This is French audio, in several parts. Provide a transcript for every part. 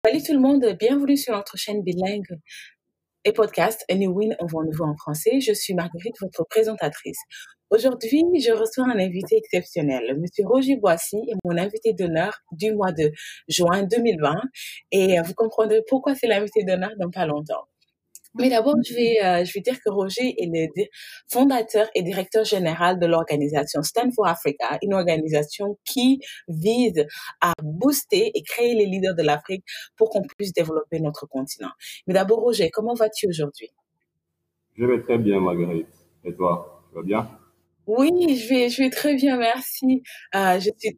Salut tout le monde, bienvenue sur notre chaîne bilingue et podcast A New Win en nouveau en français. Je suis Marguerite, votre présentatrice. Aujourd'hui, je reçois un invité exceptionnel. Monsieur Roger Boissy est mon invité d'honneur du mois de juin 2020 et vous comprendrez pourquoi c'est l'invité d'honneur dans pas longtemps. Mais d'abord, je vais dire que Roger est le fondateur et directeur général de l'organisation Stand for Africa, une organisation qui vise à booster et créer les leaders de l'Afrique pour qu'on puisse développer notre continent. Mais d'abord, Roger, comment vas-tu aujourd'hui? Je vais très bien, Marguerite. Et toi, tu vas bien? Oui, je vais très bien, merci. Je suis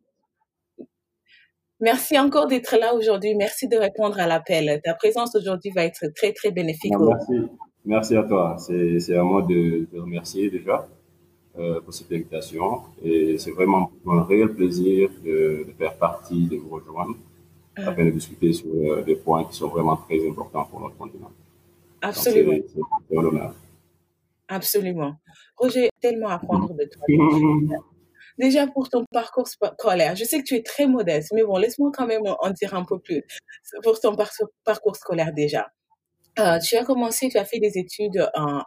Merci encore d'être là aujourd'hui. Merci de répondre à l'appel. Ta présence aujourd'hui va être très, très bénéfique. Non, merci. Merci à toi. C'est à moi de te remercier déjà pour cette invitation. Et c'est vraiment un réel plaisir de faire partie, de vous rejoindre afin de discuter sur des points qui sont vraiment très importants pour notre continent. Donc, Absolument, c'est un honneur. absolument. Roger, tellement à apprendre de toi. Déjà pour ton parcours scolaire, je sais que tu es très modeste, mais bon, laisse-moi quand même en dire un peu plus pour ton parcours scolaire déjà. Tu as fait des études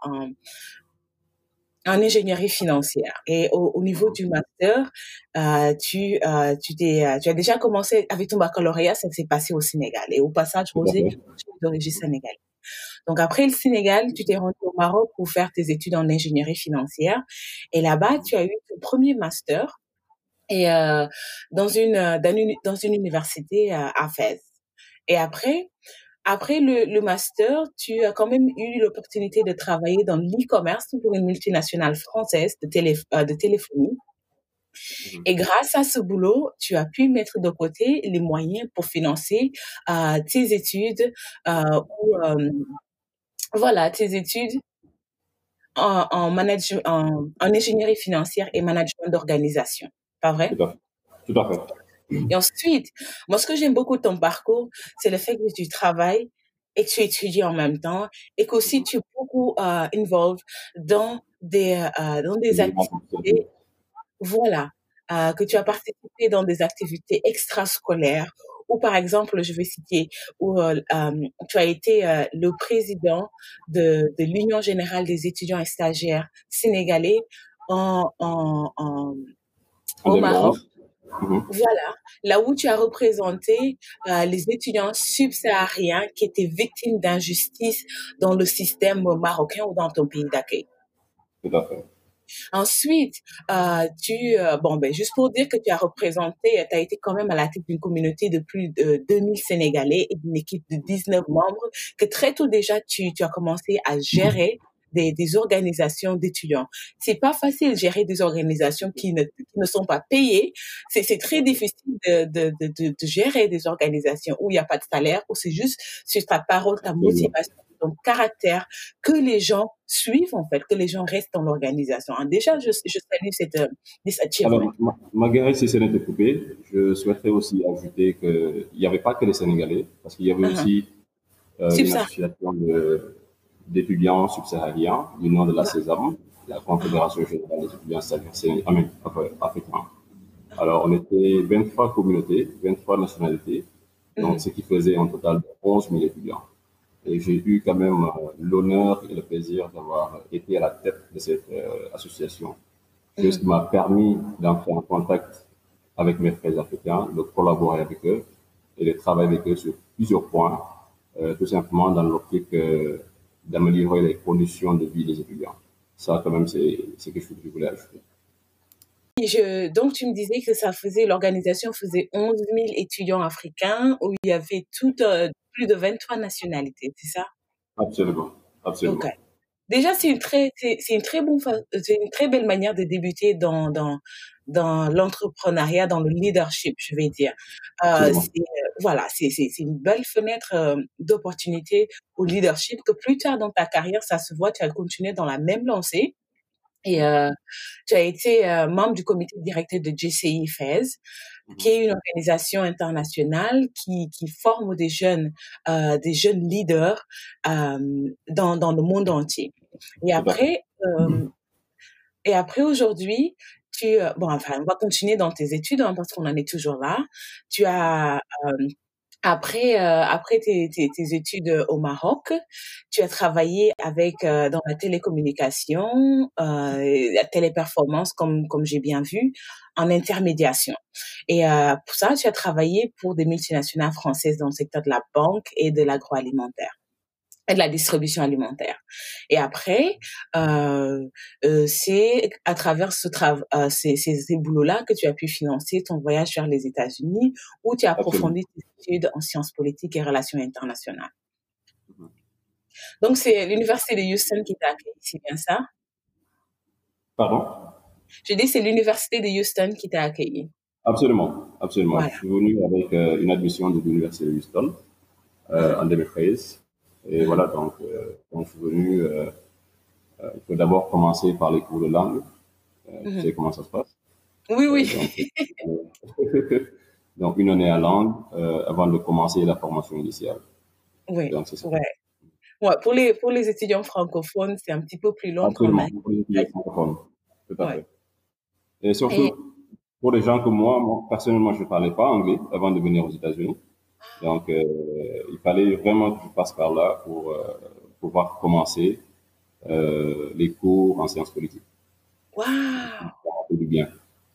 en ingénierie financière et au niveau du master, tu as déjà commencé avec ton baccalauréat, ça s'est passé au Sénégal. Et au passage, Tout à Roger, fait. tu es d'origine sénégalaise. Donc après le Sénégal, tu t'es rendu au Maroc pour faire tes études en ingénierie financière. Et là-bas, tu as eu ton premier master et dans une université à Fès. Et après le master, tu as quand même eu l'opportunité de travailler dans l'e-commerce pour une multinationale française de téléphonie. Et grâce à ce boulot, tu as pu mettre de côté les moyens pour financer tes études voilà, tes études en ingénierie financière et management d'organisation. Pas vrai? Tout à fait. Tout à fait. Et ensuite, moi, ce que j'aime beaucoup de ton parcours, c'est le fait que tu travailles et que tu étudies en même temps et qu'aussi tu es beaucoup involved dans des activités, voilà, que tu as participé dans des activités extrascolaires ou par exemple, je vais citer, où tu as été le président de l'Union générale des étudiants et stagiaires sénégalais en, en, en, En au Maroc. 2011. Mhm. Voilà, là où tu as représenté les étudiants subsahariens qui étaient victimes d'injustice dans le système marocain ou dans ton pays d'accueil. Tout à fait. Ensuite, juste pour dire que tu as représenté, tu as été quand même à la tête d'une communauté de plus de 2000 Sénégalais et d'une équipe de 19 membres, que très tôt déjà, tu as commencé à gérer des organisations d'étudiants. C'est pas facile de gérer des organisations qui ne sont pas payées. C'est très difficile de gérer des organisations où il n'y a pas de salaire, où c'est juste sur ta parole, ta Absolument. motivation, ton caractère que les gens suivent, en fait, que les gens restent dans l'organisation. Hein, déjà, je salue this Alors, achievement. Marguerite, si ce n'était coupé, je souhaiterais aussi ajouter qu'il n'y avait pas que les Sénégalais, parce qu'il y avait Uh-huh. aussi une Subsaharienne. association d'étudiants subsahariens du nom de la CESAM, la Uh-huh. Confédération générale des étudiants africains. Alors, on était 23 communautés, 23 nationalités, donc Mhm. ce qui faisait un total de 11 000 étudiants. Et j'ai eu quand même l'honneur et le plaisir d'avoir été à la tête de cette association, chose qui Mhm. m'a permis d'entrer en contact avec mes frères africains, de collaborer avec eux et de travailler avec eux sur plusieurs points, tout simplement dans l'optique d'améliorer les conditions de vie des étudiants. Ça, quand même, c'est quelque chose que je voulais ajouter. Donc, tu me disais que l'organisation faisait 11 000 étudiants africains où il y avait plus de 23 nationalités, c'est ça? Absolument, Ok. absolument. Déjà, c'est une très belle manière de débuter dans l'entrepreneuriat, dans le leadership, je vais dire. Absolument. Voilà, c'est une belle fenêtre d'opportunité au leadership que plus tard dans ta carrière, ça se voit, tu as continué dans la même lancée. Et tu as été membre du comité directeur de GCI Fez, qui est une organisation internationale qui forme des jeunes leaders dans le monde entier. Et Tout à fait. après, aujourd'hui, on va continuer dans tes études hein, parce qu'on en est toujours là. Tu as après tes études au Maroc, tu as travaillé dans la télécommunication, la téléperformance, comme j'ai bien vu, en intermédiation. Et pour ça, tu as travaillé pour des multinationales françaises dans le secteur de la banque et de l'agroalimentaire et de la distribution alimentaire. Et après, c'est à travers ces boulots-là que tu as pu financer ton voyage vers les États-Unis, où tu as Absolument. approfondi tes études en sciences politiques et relations internationales. Donc, c'est l'Université de Houston qui t'a accueilli, c'est bien ça? Pardon? Je dis, c'est l'Université de Houston qui t'a accueilli. Absolument, absolument. Je Voilà. suis venu avec une admission de l'Université de Houston Uh-huh. en 2013. Et Uh-huh. voilà, donc, quand je suis venu, il faut d'abord commencer par les cours de langue. Tu Uh-huh. sais comment ça se passe. Oui, oui. Donc, donc, une année à langue avant de commencer la formation initiale. Oui, Donc, c'est ça. ouais. Ouais, pour les étudiants francophones, c'est un petit peu plus long qu'on a. Absolument, pour les étudiants francophones. Tout à Ouais. fait. Et Et, surtout, pour les gens comme moi, personnellement, je ne parlais pas anglais avant de venir aux États-Unis. Donc, il fallait vraiment que je passe par là pour pouvoir commencer les cours en sciences politiques. waouh! Ça m'a fait du bien.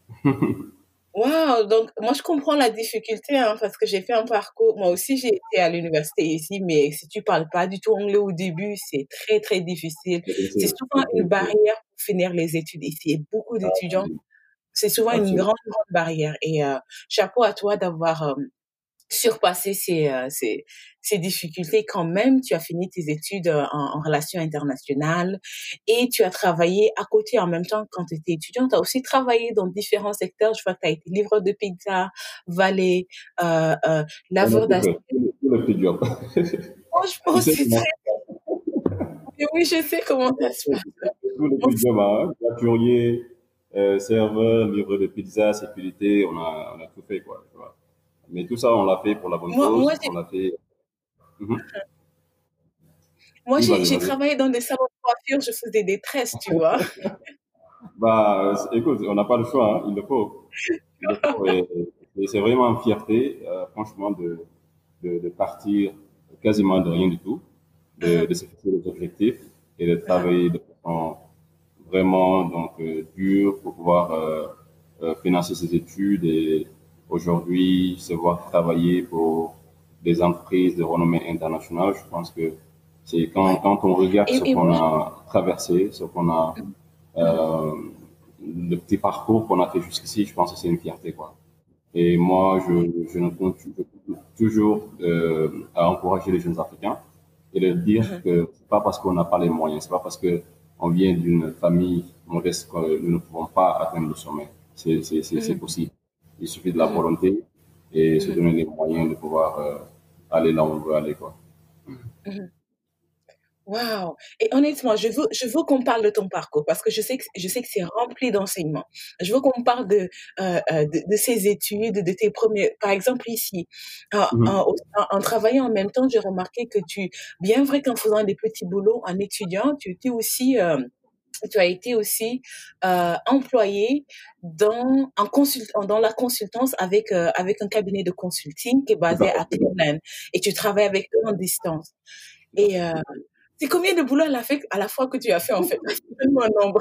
Wow, donc moi je comprends la difficulté hein, parce que j'ai fait un parcours. Moi aussi j'ai été à l'université ici, mais si tu parles pas du tout anglais au début, c'est très très difficile. C'est souvent une barrière pour finir les études ici. Et beaucoup d'étudiants, c'est souvent une Absolument. grande grande barrière. Et chapeau à toi d'avoir surpasser ces difficultés quand même. Tu as fini tes études en relations internationales et tu as travaillé à côté en même temps quand tu étais étudiante. Tu as aussi travaillé dans différents secteurs. Je vois que tu as été livreur de pizza, valet, On a laveur tout d'assiette. fait, tout le petit job. Tu Franchement, sais c'est comment très... Oui, je sais comment ça se passe. tout le Moi, petit job, hein, voiturier, serveur, livreur de pizza, sécurité, on a tout fait, quoi. Tu vois. Mais tout ça, on l'a fait pour la bonne moi, cause. On l'a fait. Mhm. Oui, vas-y, j'ai vas-y. travaillé dans des salons de coiffure, je faisais des tresses, tu vois. Bah, écoute, on n'a pas le choix, hein, il le faut. Il le faut. Et c'est vraiment une fierté, franchement, de partir quasiment de rien du tout, de se fixer des objectifs et de travailler de façon vraiment donc, dure pour pouvoir financer ses études et aujourd'hui se voir travailler pour des entreprises de renommée internationale. Je pense que c'est Ouais. quand on regarde ce Et qu'on moi, a traversé, ce qu'on a euh, le petit parcours qu'on a fait jusqu'ici, je pense que c'est une fierté, quoi. Et moi, je ne compte toujours à encourager les jeunes Africains et leur dire que c'est pas parce qu'on n'a pas les moyens, c'est pas parce que on vient d'une famille modeste que nous ne pouvons pas atteindre le sommet. C'est possible. Il suffit de la volonté et se donner les moyens de pouvoir aller là où on veut aller, quoi. Waouh! Et honnêtement, je veux qu'on parle de ton parcours parce que je sais que c'est rempli d'enseignements. Je veux qu'on parle de ces études, de tes premiers, par exemple ici, Mhm. en travaillant en même temps, j'ai remarqué que bien vrai qu'en faisant des petits boulots en étudiant, tu as été aussi employé dans la consultance avec un cabinet de consulting qui est Tout à basé fait, à Cleveland et tu travailles avec eux en distance. tout à Et fait. c'est combien de boulot à la fois que tu as fait en fait? Donne-moi un nombre.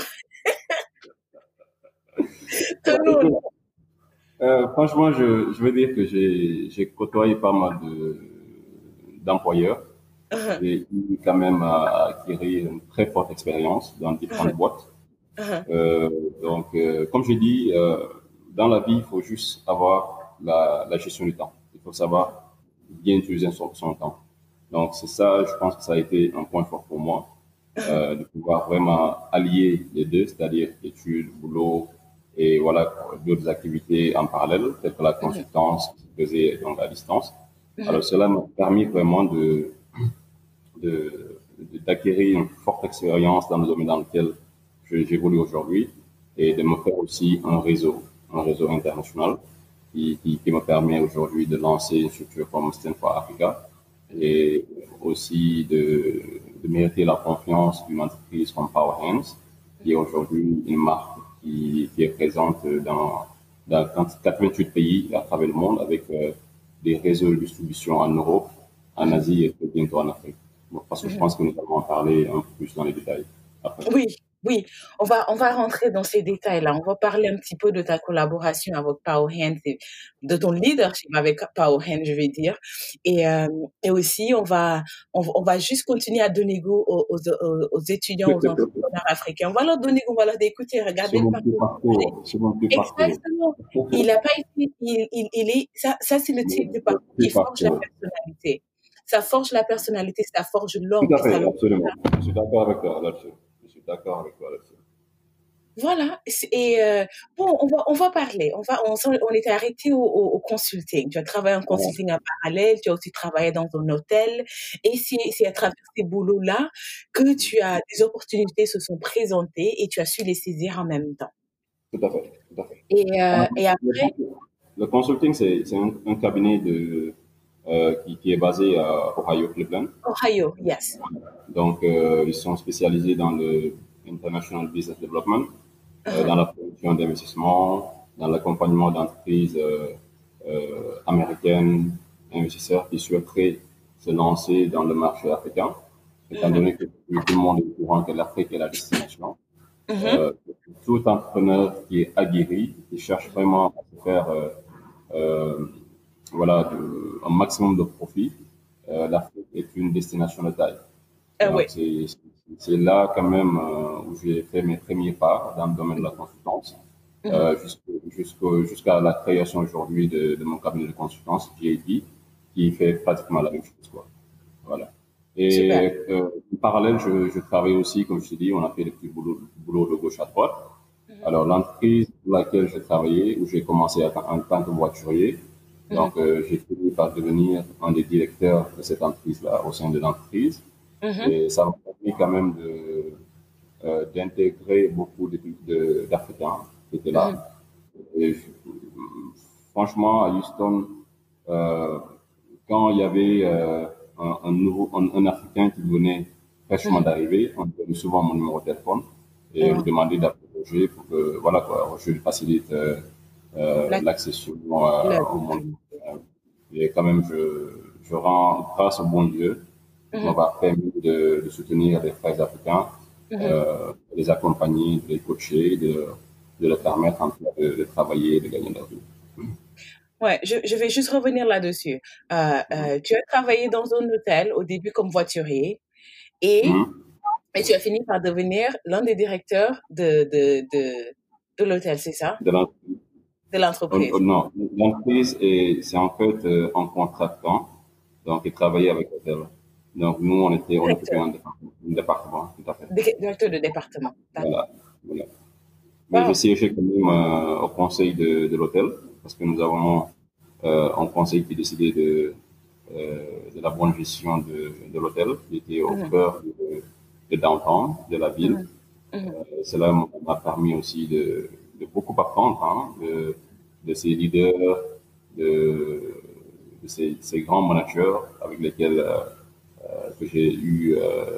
Bah, Donne-nous un écoute, nombre. franchement, je veux dire que j'ai côtoyé pas mal d'employeurs. Hein, J'ai eu quand même à acquérir une très forte expérience dans hein, différentes boîtes. hein, Euh, donc, comme je dis, dans la vie, il faut juste avoir la gestion du temps. Il faut savoir bien utiliser son temps. Donc, c'est ça, je pense que ça a été un point fort pour moi, hein, de pouvoir vraiment allier les deux, c'est-à-dire études, boulot et voilà, d'autres activités en parallèle, telles que la hein, consultance qui se faisait donc à distance. hein, Alors, cela m'a permis vraiment d'acquérir une forte expérience dans le domaine dans lequel j'évolue aujourd'hui et de me faire aussi un réseau international qui me permet aujourd'hui de lancer une structure comme Stanford Africa et aussi de mériter la confiance d'une entreprise comme Power Hands, qui est aujourd'hui une marque qui est présente dans 88 pays à travers le monde avec des réseaux de distribution en Europe, en Asie et bientôt en Afrique. Bon, parce que je pense que nous allons en parler un peu plus dans les détails après. Oui, oui, on va rentrer dans ces détails-là. On va parler un petit peu de ta collaboration avec Power Hand, de ton leadership avec Power Hand, je vais dire. Et aussi, on va juste continuer à donner goût aux étudiants, aux entrepreneurs africains. On va leur donner goût, on va leur dire, écoutez, C'est regardez le mon petit parcours. parcours, c'est mon petit parcours. Exactement. Il a pas été, il est, ça c'est le type de Le parcours petit qui forge la parcours. personnalité. Ça forge la personnalité, ça forge Tout l'homme à et ça fait, le absolument. Je suis d'accord avec toi là-dessus. Je suis d'accord avec toi là-dessus. voilà. Bon, on va parler. On était arrêté au consulting. Tu as travaillé en Ah, consulting en parallèle. Tu as aussi travaillé dans un hôtel. Et c'est à travers ces boulots-là que des opportunités se sont présentées et tu as su les saisir en même temps. tout à fait, tout à fait. Et Le, après, le consulting, c'est un cabinet qui est basé à Ohio, Cleveland. Ohio, yes. Donc, ils sont spécialisés dans le International Business Development, Uh-huh. dans la production d'investissements, dans l'accompagnement d'entreprises américaines, investisseurs qui souhaiteraient se lancer dans le marché africain, étant Mhm. donné que tout le monde est au courant que l'Afrique est la destination. Mhm. Euh, Tout entrepreneur qui est aguerri, qui cherche vraiment à se faire euh, voilà, un maximum de profit, l'Afrique est une destination de taille. Oui. Donc, c'est là quand même où j'ai fait mes premiers pas dans le domaine de la consultance, Mhm. jusqu'à la création aujourd'hui de mon cabinet de consultance, JD, qui fait pratiquement la même chose, quoi. Voilà. Super. Et en parallèle, je travaille aussi, comme je te dis, on a fait des petits boulots de gauche à droite. Mhm. Alors, l'entreprise pour laquelle j'ai travaillé, où j'ai commencé en tant que voiturier, Mhm. donc j'ai fini par devenir un des directeurs de cette entreprise-là au sein de l'entreprise. Mhm. Et ça m'a permis quand même d'intégrer beaucoup d'Africains qui étaient Mhm. là. Et franchement, à Houston, euh, quand il y avait un Africain qui venait fraîchement Mhm. d'arriver, on donnait souvent mon numéro de téléphone et on me Mhm. demandait d'appeler Roger pour que, voilà quoi, je lui facilite La- l'accession la- au monde. Et quand même, je rends grâce au bon Dieu qui Mhm. m'a permis de soutenir les frères africains, Mhm. de les accompagner, de les coacher, de leur permettre en tout cas de travailler et de gagner leur vie. Ouais, je vais juste revenir là-dessus. Tu as travaillé dans un hôtel au début comme voiturier et, Mhm. et tu as fini par devenir l'un des directeurs de l'hôtel, c'est ça? De l'en- De l'entreprise. non, l'entreprise, c'est en fait un contractant, donc il travaillait avec l'hôtel. Donc nous, on occupait Directeur. un département, tout à fait. Directeur de département. D'accord. Voilà, voilà. Mais je Wow. siégeais quand même au conseil de l'hôtel, parce que nous avons un conseil qui décidait de la bonne gestion de l'hôtel, qui était au Mhm. cœur de downtown, de la ville. Mhm. Mhm. Cela m'a permis aussi de beaucoup apprendre hein, de ces leaders, de, ces grands managers avec lesquels que j'ai eu,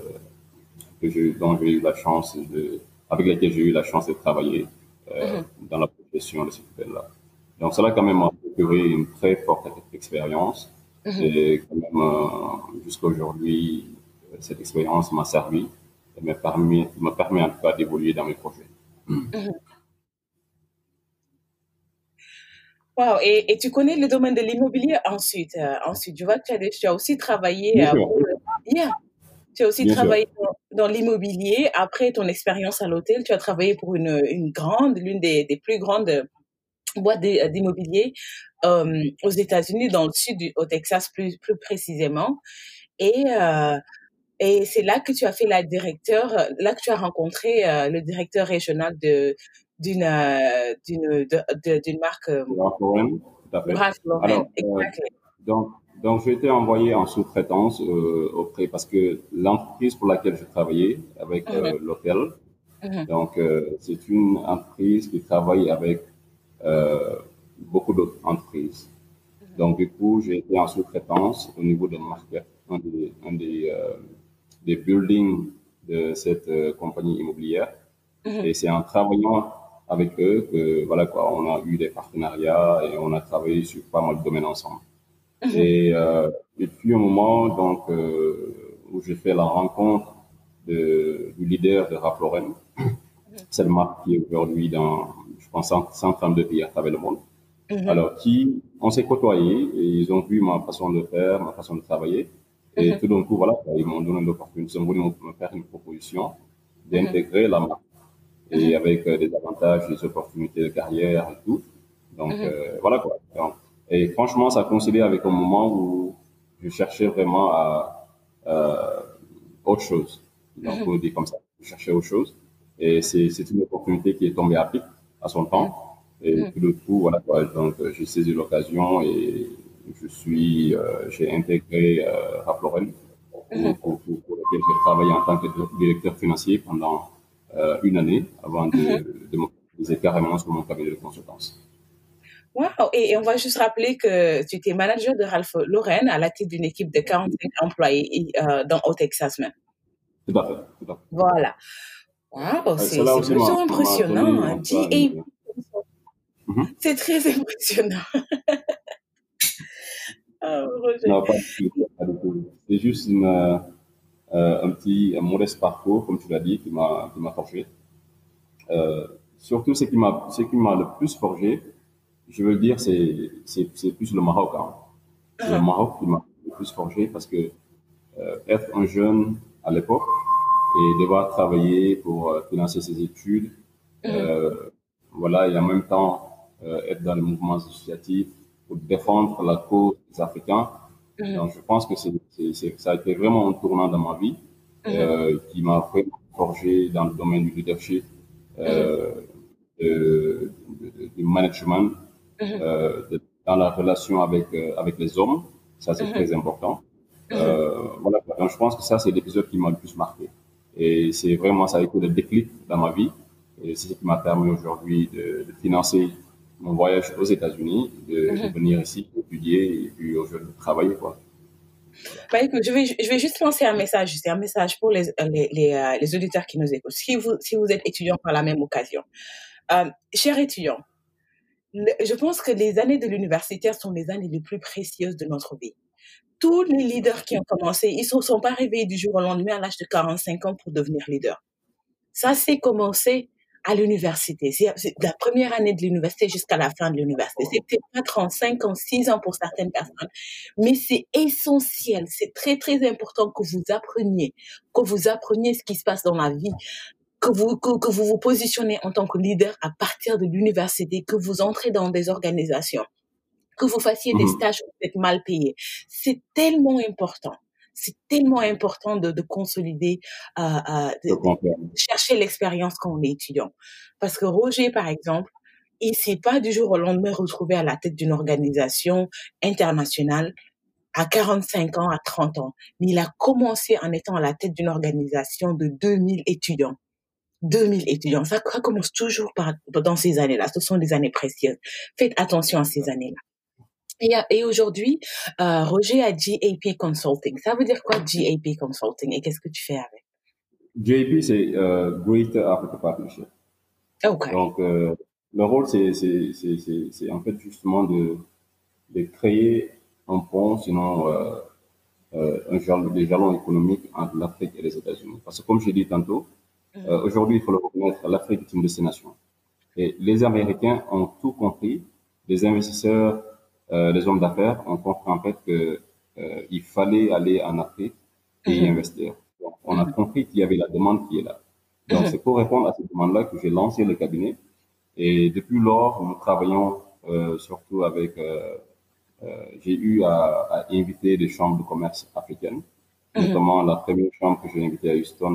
dont j'ai eu la chance avec lesquels j'ai eu la chance de travailler Mhm. dans la profession de cet hôtel-là. Donc cela quand même m'a procuré une très forte expérience Mhm. et quand même jusqu'à aujourd'hui, cette expérience m'a servi et m'a permis en tout cas d'évoluer dans mes projets. Mhm. Wow. Et tu connais le domaine de l'immobilier ensuite. Ensuite, je vois que tu as aussi travaillé Bien sûr, yeah. Tu as aussi bien sûr. travaillé dans l'immobilier. Après ton expérience à l'hôtel, tu as travaillé pour l'une des plus grandes boîtes d'immobilier aux États-Unis, dans le sud, au Texas plus précisément. Et, euh, et c'est là que tu as fait là que tu as rencontré le directeur régional d'une marque De la Foreign, tout à fait. Ralph Lauren. Alors, Exactly. donc, donc j'ai été envoyé en sous-traitance parce que l'entreprise pour laquelle je travaillais avec Mhm, l'hôtel, mhm, donc c'est une entreprise qui travaille avec euh, beaucoup d'autres entreprises. Donc, du coup, j'ai été en sous-traitance au niveau de market, des buildings de cette compagnie immobilière. mhm, Et c'est en travaillant avec eux que, voilà quoi, on a eu des partenariats et on a travaillé sur pas mal de domaines ensemble. Mhm. Et puis un moment donc où j'ai fait la rencontre du leader de Rap Lauren, c'est le marque qui est aujourd'hui dans, je pense, 132 pays à travers le monde. Mhm. Alors, on s'est côtoyés et ils ont vu ma façon de faire, ma façon de travailler. Et Mhm. tout d'un coup, voilà, ils m'ont donné l'opportunité, ils ont voulu me faire une proposition Mhm. d'intégrer la marque et Mhm. avec des avantages, des opportunités de carrière et tout. Donc, Mhm. voilà quoi. Donc, et franchement, ça a coïncidé avec un moment où je cherchais vraiment à autre chose. Donc, Mhm. on dit comme ça, je cherchais autre chose. Et c'est une opportunité qui est tombée à pic à son Mhm. temps. Et Mhm. tout le coup, voilà quoi. Donc, j'ai saisi l'occasion et j'ai intégré Rap Lauren Mhm. pour lequel j'ai travaillé en tant que directeur financier pendant une année avant Mhm. de me focaliser carrément sur mon cabinet de consultance. Wow. Et on va juste rappeler que tu étais manager de Ralph Lauren à la tête d'une équipe de 45 employés au Texas même. Tout à fait, tout à fait. Voilà. Wow, Cela c'est aussi plutôt m'a impressionnant, donné hein. en tout cas GAP, Mhm. c'est très impressionnant. Oh, Roger. Non, pas du tout, pas du tout. C'est juste un modeste parcours, comme tu l'as dit, qui m'a forgé. Euh, Surtout, ce qui m'a le plus forgé, je veux dire, c'est plus le Maroc, hein. C'est le Uh-huh. Maroc qui m'a le plus forgé parce que être un jeune à l'époque et devoir travailler pour financer ses études, Mhm. euh, voilà, et en même temps être dans le mouvement associatif pour défendre la cause des Africains. Mhm. Donc, je pense que ça a été vraiment un tournant dans ma vie Mhm. qui m'a vraiment forgé dans le domaine du leadership, Mhm. euh, du management, Mhm. dans la relation avec les hommes. Ça, c'est Mhm. très important. Mhm. Voilà. Donc, je pense que ça, c'est l'épisode qui m'a le plus marqué. Et c'est vraiment, ça a été le déclic dans ma vie. Et c'est ce qui m'a permis aujourd'hui de financer mon voyage aux États-Unis, de Mhm. venir ici étudier et puis aujourd'hui de travailler, quoi. Voilà. Bah, écoute, je vais juste lancer un message. C'est un message pour les auditeurs qui nous écoutent. Si vous êtes étudiant par la même occasion. Chers étudiants, je pense que les années de l'université sont les années les plus précieuses de notre vie. Tous les leaders qui ont commencé, ils ne sont pas réveillés du jour au lendemain à l'âge de 45 ans pour devenir leader. Ça s'est commencé à l'université. C'est de la première année de l'université jusqu'à la fin de l'université. C'est peut-être pas 35 ans, 6 ans pour certaines personnes, mais c'est essentiel. C'est très, très important que vous appreniez ce qui se passe dans la vie, que vous vous positionnez en tant que leader à partir de l'université, que vous entrez dans des organisations, que vous fassiez des Mhm. stages où vous êtes mal payés. C'est tellement important. C'est tellement important de consolider, Je confirme. de chercher l'expérience quand on est étudiant. Parce que Roger, par exemple, il s'est pas du jour au lendemain retrouvé à la tête d'une organisation internationale à 45 ans, à 30 ans. Mais il a commencé en étant à la tête d'une organisation de 2000 étudiants. 2000 étudiants. Ça commence toujours dans ces années-là. Ce sont des années précieuses. Faites attention à ces années-là. Et aujourd'hui, Roger a GAP Consulting. Ça veut dire quoi GAP Consulting et qu'est-ce que tu fais avec? JP, c'est Greater Africa Partnership. OK. Donc, le rôle, c'est en fait justement de créer un pont, sinon des jalons économiques entre l'Afrique et les États-Unis. Parce que comme j'ai dit tantôt, Mhm. aujourd'hui, il faut le reconnaître, l'Afrique est une destination. Et les Américains ont tout compris, les investisseurs, les hommes d'affaires ont compris en fait que il fallait aller en Afrique et y Mhm. investir. Donc, on a Mhm. compris qu'il y avait la demande qui est là. Donc, Mhm. c'est pour répondre à cette demande-là que j'ai lancé le cabinet. Et depuis lors, nous travaillons surtout avec j'ai eu à inviter des chambres de commerce africaines, Mhm. notamment la première chambre que j'ai invitée à Houston,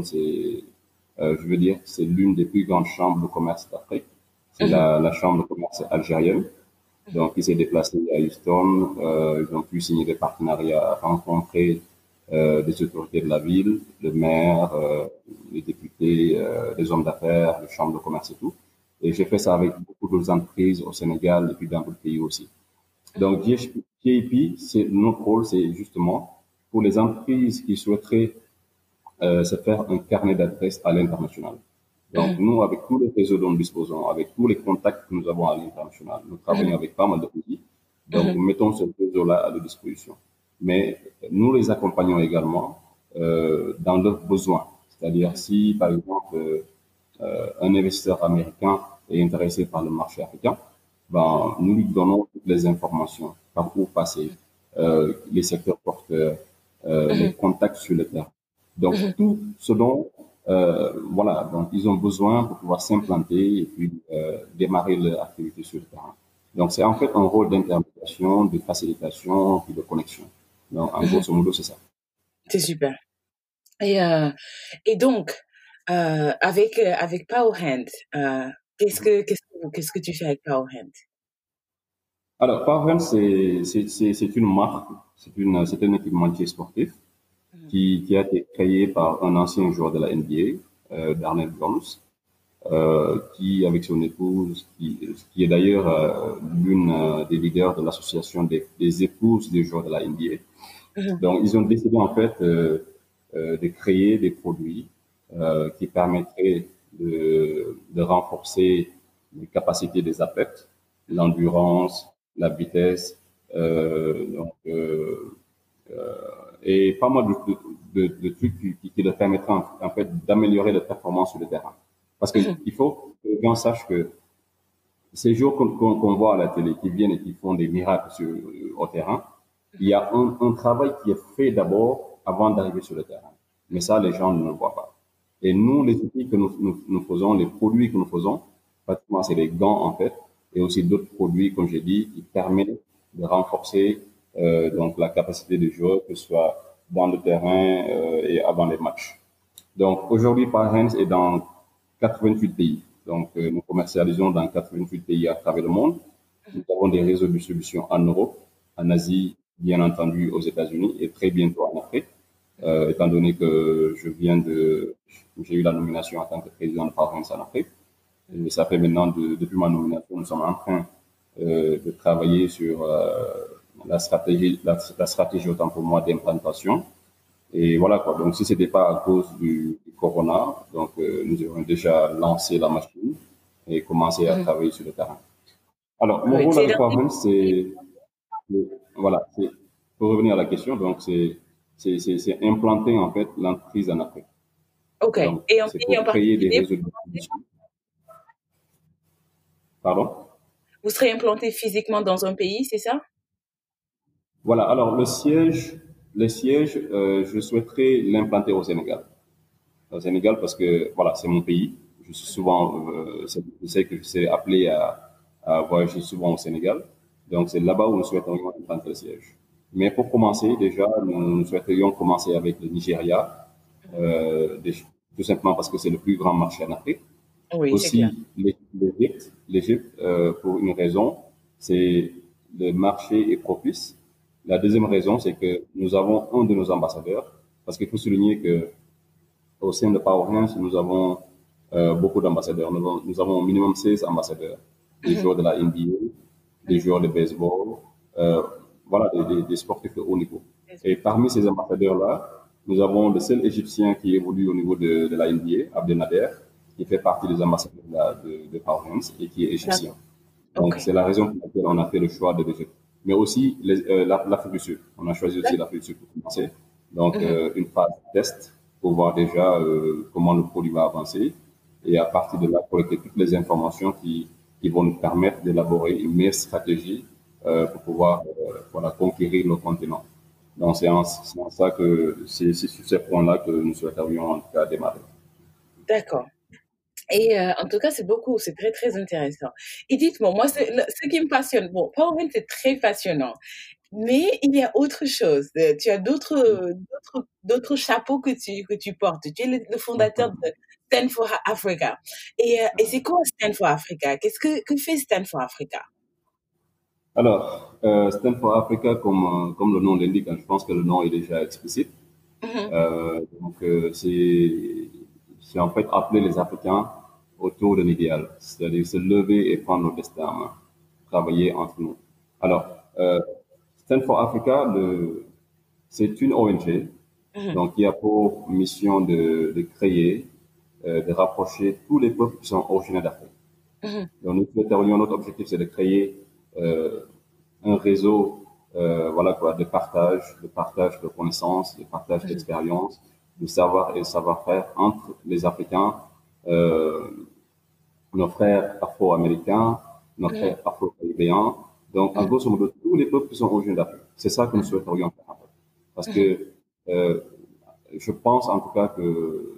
je veux dire, c'est l'une des plus grandes chambres de commerce d'Afrique. C'est Mhm. la chambre de commerce algérienne. Donc, ils s'est déplacé à Houston. Ils ont pu signer des partenariats, rencontrer des autorités de la ville, le maire, les députés, les hommes d'affaires, les chambres de commerce et tout. Et j'ai fait ça avec beaucoup d'autres entreprises au Sénégal et puis dans d'autres pays aussi. Mhm. Donc, JP, notre rôle, c'est justement pour les entreprises qui souhaiteraient se faire un carnet d'adresses à l'international. Donc, Mhm. nous, avec tous les réseaux dont nous disposons, avec tous les contacts que nous avons à l'international, nous travaillons Mhm. avec pas mal de pays. Donc, nous mettons ce réseau-là à leur disposition. Mais nous les accompagnons également dans leurs besoins. C'est-à-dire si, par exemple, un investisseur américain est intéressé par le marché africain, ben, nous lui donnons toutes les informations, par où passer, les secteurs porteurs, les contacts sur le terrain. Donc, tout ce dont, voilà, donc ils ont besoin pour pouvoir s'implanter et puis démarrer leur activité sur le terrain. Donc, c'est en fait un rôle d'intermédiation, de facilitation, puis de connexion. Donc, en grosso modo, c'est ça. C'est super. Et, euh, et donc, avec Power Hand, qu'est-ce que tu fais avec Power Hand? Alors, Powerhand, c'est une marque, c'est un équipementier sportif qui a été créé par un ancien joueur de la NBA, Darnell Jones, qui, avec son épouse, qui est d'ailleurs l'une des leaders de l'association des épouses des joueurs de la NBA. Donc, ils ont décidé en fait de créer des produits qui permettraient de renforcer les capacités des athlètes, l'endurance, la vitesse, donc, et pas mal de trucs qui leur permettraient en fait d'améliorer leur performance sur le terrain. Parce qu'il faut que les gens sachent que ces joueurs qu'on voit à la télé, qui viennent et qui font des miracles au terrain, il y a un travail qui est fait d'abord avant d'arriver sur le terrain. Mais ça, les gens ne le voient pas. Et nous, les outils que nous faisons, les produits que nous faisons, pratiquement, c'est des gants, en fait, et aussi d'autres produits, comme j'ai dit, qui permettent de renforcer donc la capacité des joueurs, que ce soit dans le terrain et avant les matchs. Donc, aujourd'hui, Powerhands est dans 88 pays. Donc, nous commercialisons dans 88 pays à travers le monde. Nous avons des réseaux de distribution en Europe, en Asie, bien entendu aux États-Unis et très bientôt en Afrique. Étant donné que j'ai eu la nomination en tant que président de Powerhands en Afrique. Et ça fait maintenant, depuis ma nomination, nous sommes en train de travailler sur la stratégie autant pour moi d'implantation. Et voilà quoi. Donc, si c'était pas à cause du corona, donc nous aurions déjà lancé la machine et commencé à travailler sur le terrain. Alors, mon Oui, rôle c'est avec Powerman, voilà, pour revenir à la question, donc c'est implanter en fait l'entreprise en Afrique. OK. Donc, Et un c'est pays pour en créer des particulier, réseaux de distribution. Pardon? vous serez implanté physiquement dans un pays, c'est ça? Voilà. Alors, le siège, je souhaiterais l'implanter au Sénégal. Au Sénégal parce que voilà, c'est mon pays. Je suis souvent, je sais que je serai appelé à voyager souvent au Sénégal. Donc c'est là-bas où nous souhaiterions implanter le siège. Mais pour commencer, déjà, nous souhaiterions commencer avec le Nigeria, tout simplement parce que c'est le plus grand marché en Afrique. Oui, c'est clair. Aussi l'Égypte, pour une raison, c'est le marché est propice. La deuxième raison, c'est que nous avons un de nos ambassadeurs, parce qu'il faut souligner que au sein de Powerhands, nous avons beaucoup d'ambassadeurs. Nous avons au minimum 16 ambassadeurs, des joueurs de la NBA, des joueurs de baseball, euh, voilà, des sportifs de haut niveau. Et parmi ces ambassadeurs-là, nous avons le seul Égyptien qui évolue au niveau de la NBA, Abdelnader, qui fait partie des ambassadeurs de Powerhands et qui est égyptien. OK. Donc, c'est la raison pour laquelle on a fait le choix de l'Égypte. Mais aussi l'Afrique du Sud. On a choisi aussi l'Afrique du Sud pour commencer. Donc, une phase test pour voir déjà comment le produit va avancer. Et à partir de là, collecter toutes les informations qui vont nous permettre d'élaborer une meilleure stratégie pour pouvoir voilà, conquérir le continent. Donc, c'est en ça que c'est sur ces points-là que nous souhaiterions en tout cas démarrer. D'accord. Et en tout cas, c'est très, très intéressant. Et dites-moi, moi, ce qui me passionne, bon, Powerade, c'est très passionnant, mais il y a autre chose. Tu as d'autres chapeaux que tu portes. Tu es le fondateur de Stand for Africa. Et c'est quoi Stand for Africa? Que fait Stand for Africa? Alors, Stand for Africa, comme le nom l'indique, hein, je pense que le nom est déjà explicite. Mhm. C'est en fait appeler les Africains autour d'un idéal, c'est-à-dire se lever et prendre nos destins en main, travailler entre nous. Alors, Stand for Africa, c'est une ONG Mhm. donc qui a pour mission de créer, de rapprocher tous les peuples qui sont originaires d'Afrique. Mhm. Donc, notre objectif, c'est de créer euh, un réseau, voilà quoi, de partage de connaissances, de partage d'expériences, de savoir et savoir-faire entre les Africains, euh, nos frères afro-américains, nos frères afro-caribéens. Donc, en grosso modo, tous les peuples qui sont originaires d'Afrique. C'est ça que nous souhaiterions faire, en fait. Parce que euh, je pense en tout cas que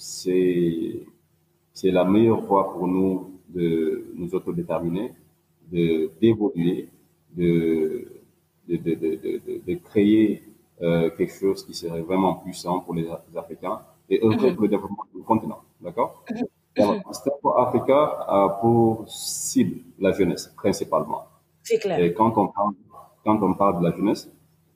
c'est la meilleure voie pour nous de nous autodéterminer, de d'évoluer, de de créer quelque chose qui serait vraiment puissant pour les Africains et œuvrer pour le développement du continent. D'accord? Alors, Stanford Africa a pour cible la jeunesse principalement. C'est clair. Et quand on parle de la jeunesse,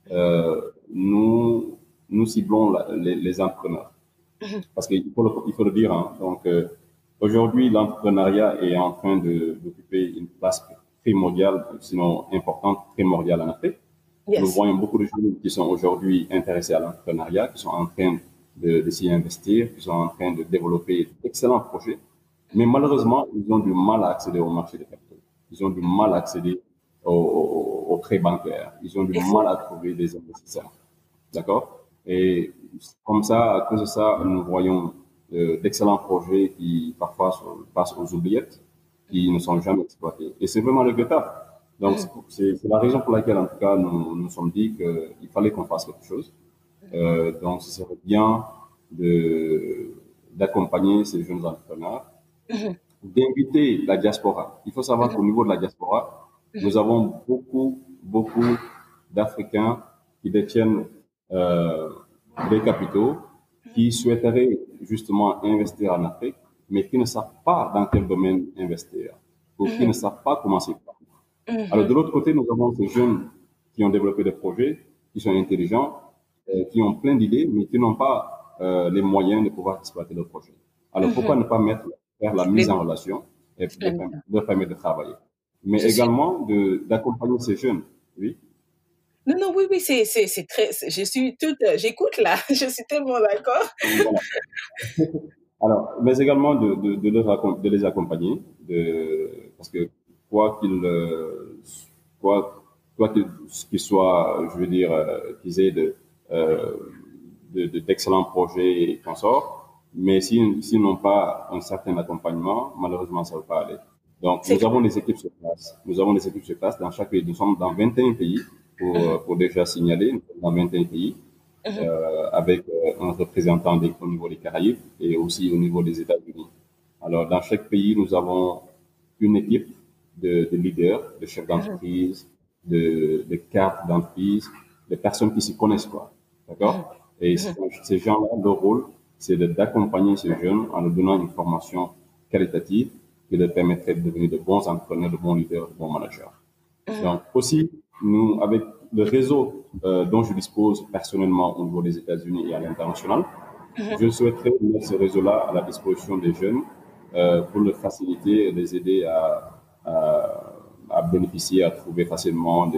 nous ciblons les entrepreneurs. Parce il faut le dire. Hein, donc, aujourd'hui, l'entrepreneuriat est en train d'occuper une place primordiale, sinon importante, primordiale en Afrique. Nous Yes. voyons beaucoup de jeunes qui sont aujourd'hui intéressés à l'entrepreneuriat, qui sont en train de s'y investir, qui sont en train de développer d'excellents projets. Mais malheureusement, ils ont du mal à accéder au marché des capitaux. Ils ont du mal à accéder aux prêts bancaires. Ils ont du mal à trouver des investisseurs. D'accord? Et comme ça, à cause de ça, nous voyons d'excellents projets qui parfois passent aux oubliettes, qui ne sont jamais exploités. Et c'est vraiment regrettable. Donc, c'est la raison pour laquelle, en tout cas, nous sommes dit qu'il fallait qu'on fasse quelque chose. Donc, ce serait bien d'accompagner ces jeunes entrepreneurs, d'inviter la diaspora. Il faut savoir qu'au niveau de la diaspora, nous avons beaucoup d'Africains qui détiennent euh, des capitaux, qui souhaiteraient justement investir en Afrique, mais qui ne savent pas dans quel domaine investir, ou qui ne savent pas comment s'y prendre. Alors, de l'autre côté, nous avons ces jeunes qui ont développé des projets, qui sont intelligents, qui ont plein d'idées, mais qui n'ont pas les moyens de pouvoir exploiter leurs projets. Alors, pourquoi ne pas faire la mise en relation et leur permettre de travailler, mais Je suis également d'accompagner ces jeunes, oui. Non, non, oui, oui, c'est très, je suis toute, j'écoute là, je suis tellement d'accord. Voilà. Alors, mais également de les accompagner, parce que quoi qu'il quoi, quoi qu'ils soient, je veux dire, qu'ils aient euh, d'excellents projets et consorts, mais s'ils n'ont pas un certain accompagnement, malheureusement, ça ne va pas aller. Donc, C'est nous avons clair. des équipes sur place. Nous avons des équipes sur place dans chaque pays. Nous sommes dans 21 pays pour déjà signaler, nous sommes dans 21 pays avec un représentant au niveau des Caraïbes et aussi au niveau des États-Unis. Alors, dans chaque pays, nous avons une équipe de leaders, de chefs d'entreprise, de cadres d'entreprise, de personnes qui s'y connaissent, quoi. D'accord? Et ces gens-là, leur rôle, c'est d'accompagner ces jeunes en leur donnant une formation qualitative qui leur permettrait de devenir de bons entrepreneurs, de bons leaders, de bons managers. Donc aussi, nous, avec le réseau dont je dispose personnellement au niveau des États-Unis et à l'international, je souhaiterais mettre ce réseau-là à la disposition des jeunes pour leur faciliter et les aider à bénéficier, à trouver facilement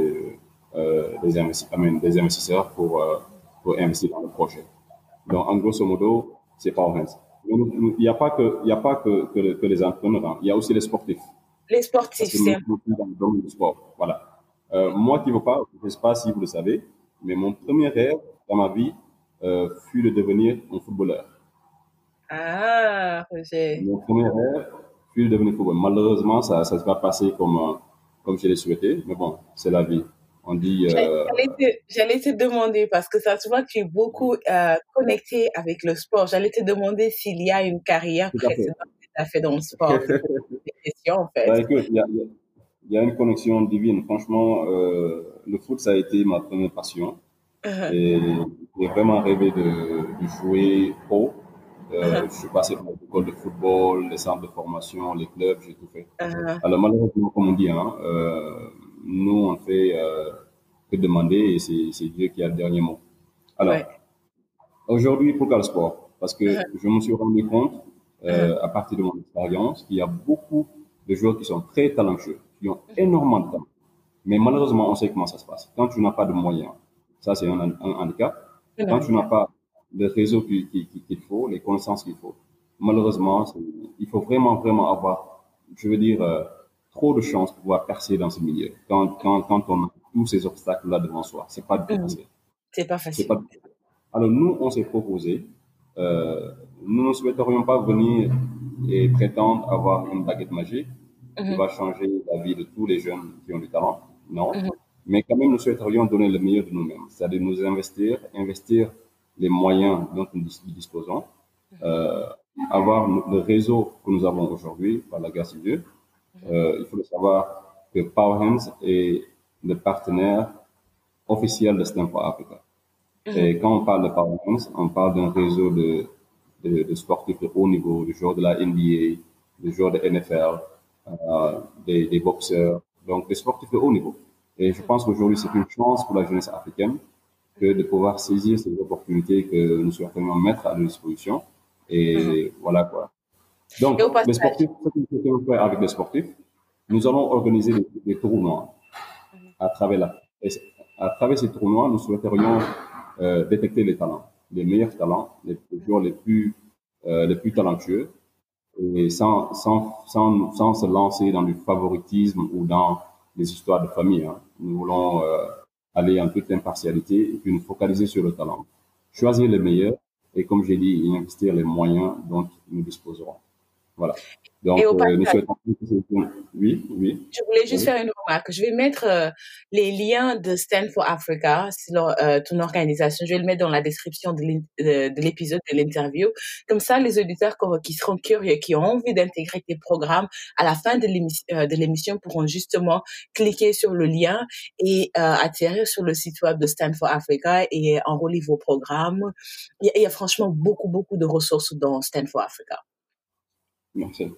des investisseurs pour investir dans le projet. Donc, en grosso modo, c'est pas vrai. Il n'y a pas que les entrepreneurs, hein. Il y a aussi les sportifs. Les Parce sportifs, que c'est nous sommes dans le domaine du sport. Voilà. Moi qui veux pas, je ne sais pas si vous le savez, mais mon premier rêve dans ma vie fut de devenir un footballeur. Ah, Roger. Mon premier rêve fut de devenir footballeur. Malheureusement, ça ne s'est pas passé comme je l'ai souhaité, mais bon, c'est la vie. On dit, J'allais te demander, parce que ça se voit que tu es beaucoup connecté avec le sport. J'allais te demander s'il y a une carrière tout à fait. précédente que tu as fait dans le sport. C'est une question, en fait. Bah, écoute, il y a une connexion divine. Franchement, le foot, ça a été ma première passion. Et j'ai vraiment rêvé de jouer pro. Je suis passé par l'école de football, les centres de formation, les clubs, j'ai tout fait. Alors malheureusement, comme on dit, hein, nous on fait que demander et c'est Dieu qui a le dernier mot. Alors, Ouais. aujourd'hui, pourquoi le sport? Parce que je me suis rendu compte, à partir de mon expérience, qu'il y a beaucoup de joueurs qui sont très talentueux, qui ont énormément de talent. Mais malheureusement, on sait comment ça se passe. Quand tu n'as pas de moyens, ça c'est un handicap. Quand tu n'as pas le réseau qu'il faut, les connaissances qu'il faut, malheureusement, il faut vraiment avoir, je veux dire, trop de chance pour pouvoir percer dans ce milieu. Quand on a tous ces obstacles-là devant soi. C'est pas du tout Mhm. facile. C'est pas C'est facile. pas. Alors nous, on s'est proposé, nous ne souhaiterions pas venir et prétendre avoir une baguette magique qui Mhm. va changer la vie de tous les jeunes qui ont du talent. Non. Mhm. Mais quand même, nous souhaiterions donner le meilleur de nous-mêmes, c'est-à-dire nous investir les moyens dont nous disposons, euh, avoir le réseau que nous avons aujourd'hui par la grâce de Dieu. Il faut le savoir que Power Hands est le partenaire officiel de STEM for Africa. Mhm. Et quand on parle de Power Hands, on parle d'un réseau de sportifs de haut niveau, des joueurs de la NBA, des joueurs de NFL, des boxeurs, donc des sportifs de haut niveau. Et je pense qu'aujourd'hui, c'est une chance pour la jeunesse africaine que de pouvoir saisir ces opportunités que nous souhaiterions mettre à leur disposition. Mhm. Et voilà quoi. Et au Donc, les passage, sportifs, ce que nous souhaitons faire avec les sportifs, nous mhm. allons organiser des tournois Mhm. à travers et à travers ces tournois, nous souhaiterions détecter les talents, les meilleurs talents, les joueurs les plus talentueux, et sans se lancer dans du favoritisme ou dans des histoires de famille. Hein. Nous voulons aller en toute impartialité et puis nous focaliser sur le talent. Choisir les meilleurs et, comme j'ai dit, y investir les moyens dont nous disposerons. Voilà. Et Donc, au nous passage, souhaitons. Oui, oui. je voulais juste Oui. faire une remarque. Je vais mettre les liens de Stand for Africa, ton organisation. Je vais le mettre dans la description de l'épisode de l'interview. Comme ça, les auditeurs qui seront curieux, qui ont envie d'intégrer tes programmes, à la fin de l'émission pourront justement cliquer sur le lien et atterrir sur le site web de Stand for Africa et enrôler vos programmes. Il y a franchement beaucoup, beaucoup de ressources dans Stand for Africa. Merci.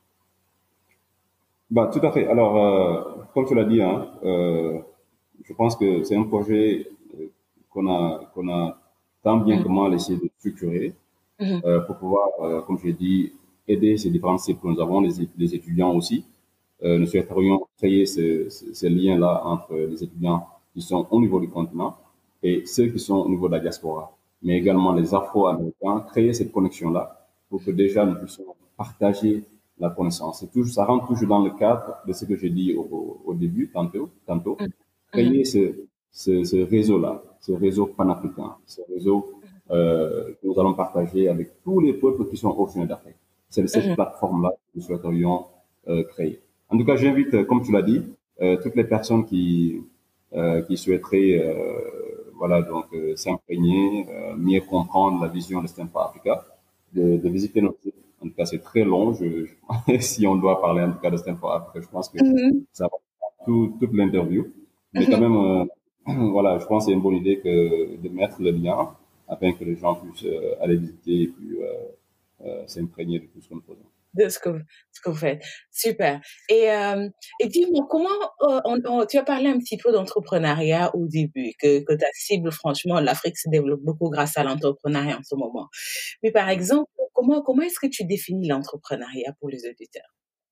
Bah, tout à fait. Alors, comme tu l'as dit, hein, je pense que c'est un projet qu'on a tant bien Mhm. que mal essayé de structurer Mhm. pour pouvoir, comme je l'ai dit, aider ces différentes cibles que nous avons, les étudiants aussi. Nous souhaiterions créer ce lien-là entre les étudiants qui sont au niveau du continent et ceux qui sont au niveau de la diaspora, mais également les Afro-Américains, créer cette connexion-là pour que déjà nous puissions partager la connaissance. Ça rentre toujours dans le cadre de ce que j'ai dit au début, tantôt, Mhm. créer ce réseau-là, ce réseau panafricain, ce réseau que nous allons partager avec tous les peuples qui sont originaires d'Afrique. C'est cette Mhm. plateforme-là que nous souhaiterions créer. En tout cas, j'invite, comme tu l'as dit, toutes les personnes qui souhaiteraient voilà, donc, s'imprégner, mieux comprendre la vision de STEM for Africa, de visiter notre site. En tout cas, c'est très long. Si on doit parler en tout cas de STEM for Africa, je pense que Mhm. ça va faire toute l'interview. Mais quand Mhm. même, voilà, je pense que c'est une bonne idée de mettre le lien afin que les gens puissent aller visiter et puis s'imprégner de tout ce que nous faisons. De ce que vous faites. Super. Et dis-moi, comment, tu as parlé un petit peu d'entrepreneuriat au début, que ta cible, franchement, l'Afrique se développe beaucoup grâce à l'entrepreneuriat en ce moment. Mais par exemple, comment est-ce que tu définis l'entrepreneuriat pour les auditeurs?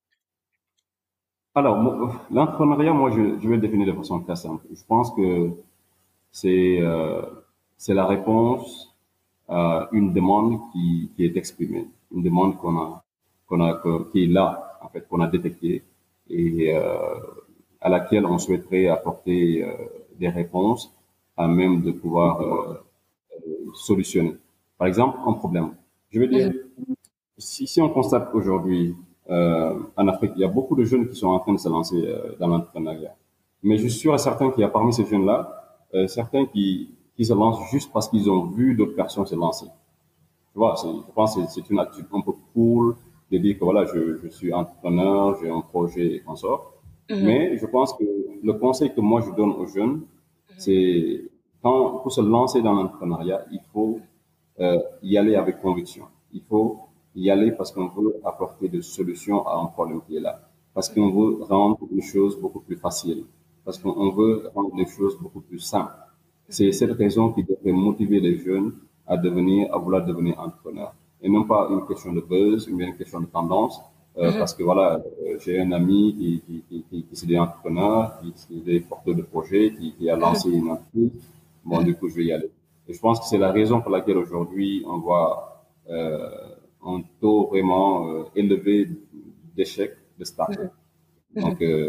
Alors, l'entrepreneuriat, moi, je vais le définir de façon très simple. Je pense que c'est euh, c'est la réponse à une demande qui est exprimée, une demande qui est là, en fait, qu'on a détectée et à laquelle on souhaiterait apporter des réponses à même de pouvoir solutionner. Par exemple, un problème. Je veux dire, Mhm. si on constate aujourd'hui en Afrique, il y a beaucoup de jeunes qui sont en train de se lancer dans l'entrepreneuriat. Mais je suis sûr et certain qu'il y a parmi ces jeunes-là, certains qui se lancent juste parce qu'ils ont vu d'autres personnes se lancer. Tu vois, je pense que c'est une attitude un peu cool de dire que voilà, je suis entrepreneur, j'ai un projet et consort. Mhm. Mais je pense que le conseil que moi je donne aux jeunes, c'est pour se lancer dans l'entrepreneuriat, il faut y aller avec conviction. Il faut y aller parce qu'on veut apporter des solutions à un problème qui est là. Parce qu'on veut rendre les choses beaucoup plus faciles. Parce qu'on veut rendre les choses beaucoup plus simples. C'est cette raison qui devrait motiver les jeunes à vouloir devenir entrepreneur. Et non pas une question de buzz, mais une question de tendance. Mhm. Parce que voilà, j'ai un ami qui s'est dit entrepreneur, qui est porteur de projet, qui a Mhm. lancé une entreprise. Bon, Mhm. du coup, je vais y aller. Et je pense que c'est la raison pour laquelle aujourd'hui, on voit un taux vraiment élevé d'échecs de start-up. Mhm. Donc, Mhm.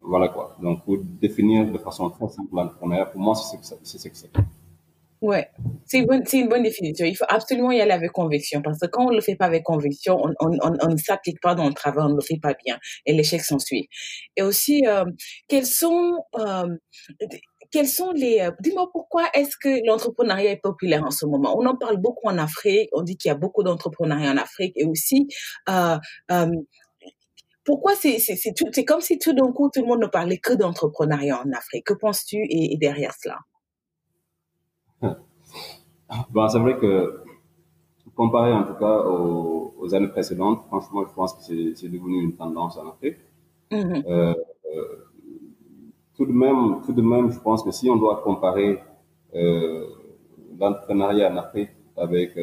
Voilà quoi. Donc, pour définir de façon très simple l'entrepreneuriat, pour moi, c'est ce que c'est. Ouais, c'est une bonne définition. Il faut absolument y aller avec conviction parce que quand on le fait pas avec conviction, on ne s'applique pas dans le travail, on ne le fait pas bien et l'échec s'ensuit. Et aussi, quels sont, quels sont dis-moi pourquoi est-ce que l'entrepreneuriat est populaire en ce moment? On en parle beaucoup en Afrique, on dit qu'il y a beaucoup d'entrepreneuriat en Afrique et aussi, euh, euh, pourquoi c'est comme si tout d'un coup tout le monde ne parlait que d'entrepreneuriat en Afrique. Que penses-tu et derrière cela? Bon, c'est vrai que comparé en tout cas aux années précédentes, franchement, je pense que c'est devenu une tendance en Afrique. Mhm, Euh, tout de même, je pense que si on doit comparer euh, l'entrepreneuriat en Afrique avec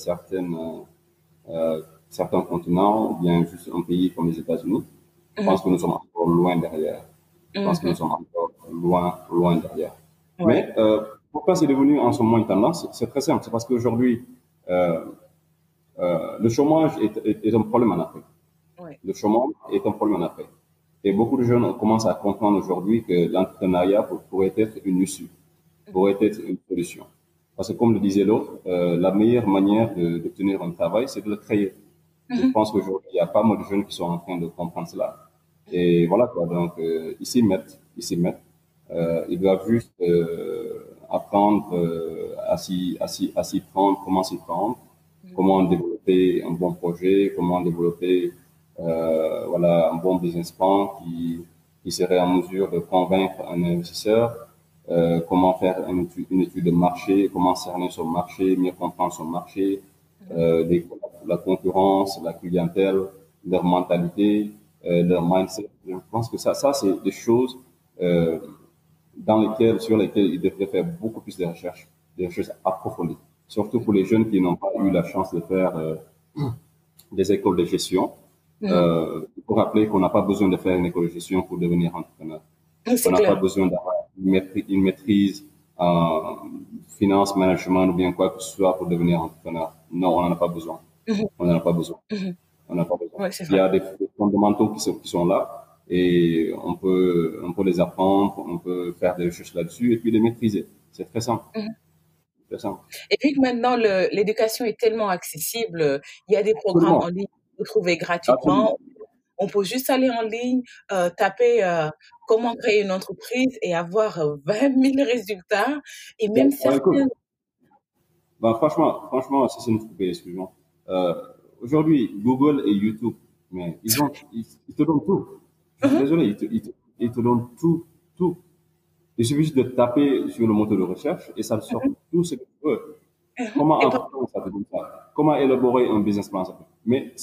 certains continents, ou bien juste un pays comme les États-Unis, je mhm, pense que nous sommes encore loin derrière. Je pense que nous mhm. sommes encore loin, loin derrière. Ouais. Mais pourquoi c'est devenu en ce moment une tendance? C'est très simple. C'est parce qu'aujourd'hui, euh, le chômage est un problème en Afrique. Ouais. Le chômage est un problème en Afrique. Et beaucoup de jeunes commencent à comprendre aujourd'hui que l'entrepreneuriat pourrait être une issue, Mhm, pourrait être une solution. Parce que comme le disait l'autre, la meilleure manière d'obtenir un travail, c'est de le créer. Et je mhm, pense qu'aujourd'hui, il y a pas mal de jeunes qui sont en train de comprendre cela. mhm, Et voilà quoi, donc ils s'y mettent, ils s'y mettent. Ils doivent juste apprendre à s'y prendre, comment s'y prendre, mhm, comment développer un bon projet, comment développer voilà, un bon business plan qui serait en mesure de convaincre un investisseur, comment faire une étude de marché, comment cerner son marché, mieux comprendre son marché, mhm. la concurrence, la clientèle, leur mentalité, leur mindset. Je pense que ça c'est des choses euh, sur lesquelles ils devraient faire beaucoup plus de recherches, des recherches approfondies. Surtout pour les jeunes qui n'ont pas eu la chance de faire des écoles de gestion. Mhm. Il faut rappeler qu'on n'a pas besoin de faire une école de gestion pour devenir entrepreneur. On C'est n'a pas clair. besoin d'avoir une maîtrise en finance, management ou bien quoi que ce soit pour devenir entrepreneur. Non, on n'en a pas besoin. Mhm, On n'en a pas besoin. mhm. On n'a pas besoin. Ouais, c'est Il y vrai. a des fondamentaux qui sont là et on peut les apprendre, on peut faire des recherches là-dessus et puis les maîtriser. C'est très simple. Mhm. Très simple. Et puis que maintenant, l'éducation est tellement accessible, il y a des programmes en Absolument. ligne que vous trouvez gratuitement. Absolument. On peut juste aller en ligne, taper comment créer une entreprise et avoir 20 000 résultats. Et même Bon, certains. écoute, ben, franchement, si c'est une coupée, excuse-moi. Euh, Aujourd'hui, Google et YouTube, mais ils te donnent tout. Je suis Mhm, désolé, ils te donnent tout, tout. Il suffit juste de taper sur le moteur de recherche et ça te sort mhm, tout ce que tu veux. mhm. Comment Et entreprendre, ça te donne ça. Comment élaborer un business plan, ça te donne. Mais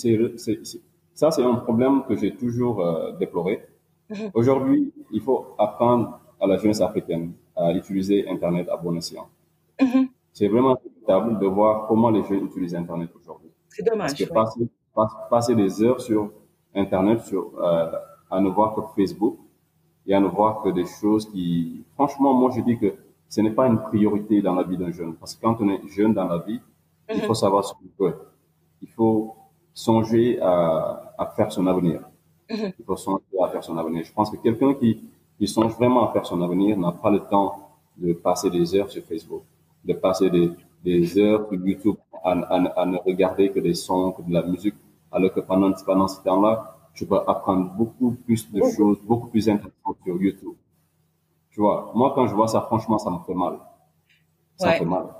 ça, c'est un problème que j'ai toujours déploré. mhm, Aujourd'hui, il faut apprendre à la jeunesse africaine à utiliser Internet à bon escient. mhm. C'est vraiment regrettable de voir comment les jeunes utilisent Internet aujourd'hui. C'est Parce que dommage, oui. passer des heures sur Internet, à ne voir que Facebook et à ne voir que des choses qui, franchement, moi je dis que ce n'est pas une priorité dans la vie d'un jeune. Parce que quand on est jeune dans la vie, il faut Mhm, savoir ce qu'on veut. Il faut songer à faire son avenir. mhm, Il faut songer à faire son avenir. Je pense que quelqu'un qui songe vraiment à faire son avenir n'a pas le temps de passer des heures sur Facebook, de passer des heures sur YouTube à ne regarder que des sons, que de la musique, alors que pendant ce temps-là, tu peux apprendre beaucoup plus de beaucoup. choses, beaucoup plus intéressantes sur YouTube. Tu vois, moi, quand je vois ça, franchement, ça me fait mal. Ça me Ouais. fait mal.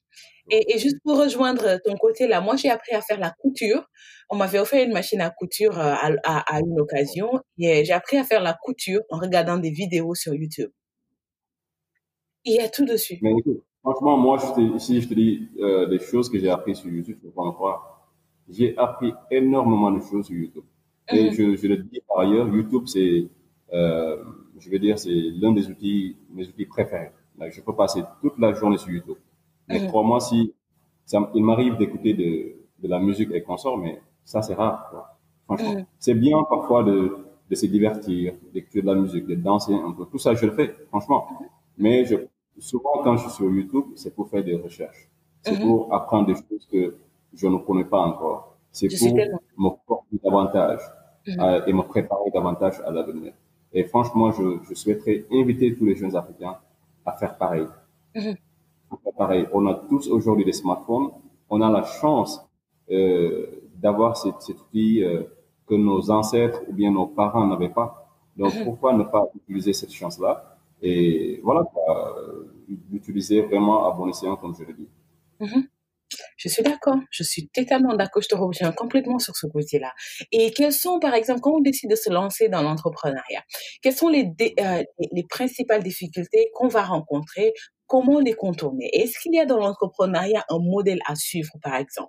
Et juste pour rejoindre ton côté là, moi j'ai appris à faire la couture. On m'avait offert une machine à couture à une occasion et j'ai appris à faire la couture en regardant des vidéos sur YouTube. Il y a tout dessus. Mais écoute, franchement, moi, si je te dis des choses que j'ai apprises sur YouTube, tu ne peux pas en croire. J'ai appris énormément de choses sur YouTube. Et Mhm, je le dis par ailleurs, YouTube, je veux dire, c'est l'un des mes outils préférés. Là, je peux passer toute la journée sur YouTube. Mais mhm, crois-moi, si il m'arrive d'écouter de la musique et consorts, mais ça, c'est rare, quoi. Franchement. mhm, C'est bien parfois de se divertir, d'écouter de la musique, de danser un peu. Tout ça, je le fais, franchement. mhm, Mais souvent, quand je suis sur YouTube, c'est pour faire des recherches. C'est mhm. pour apprendre des choses que je ne connais pas encore. C'est Je suis pour tellement. me former davantage Mhm, et me préparer davantage à l'avenir. Et franchement, je souhaiterais inviter tous les jeunes Africains à faire pareil. Mhm. Pareil, on a tous aujourd'hui des smartphones. On a la chance d'avoir cet outil que nos ancêtres ou bien nos parents n'avaient pas. Donc, Mhm. pourquoi ne pas utiliser cette chance-là et voilà, l'utiliser vraiment à bon escient, comme je le dis. Mhm. Je suis d'accord, je suis totalement d'accord, je te rejoins complètement sur ce côté-là. Et quelles sont, par exemple, quand on décide de se lancer dans l'entrepreneuriat, quelles sont les principales difficultés qu'on va rencontrer? Comment les contourner? Est-ce qu'il y a dans l'entrepreneuriat un modèle à suivre, par exemple?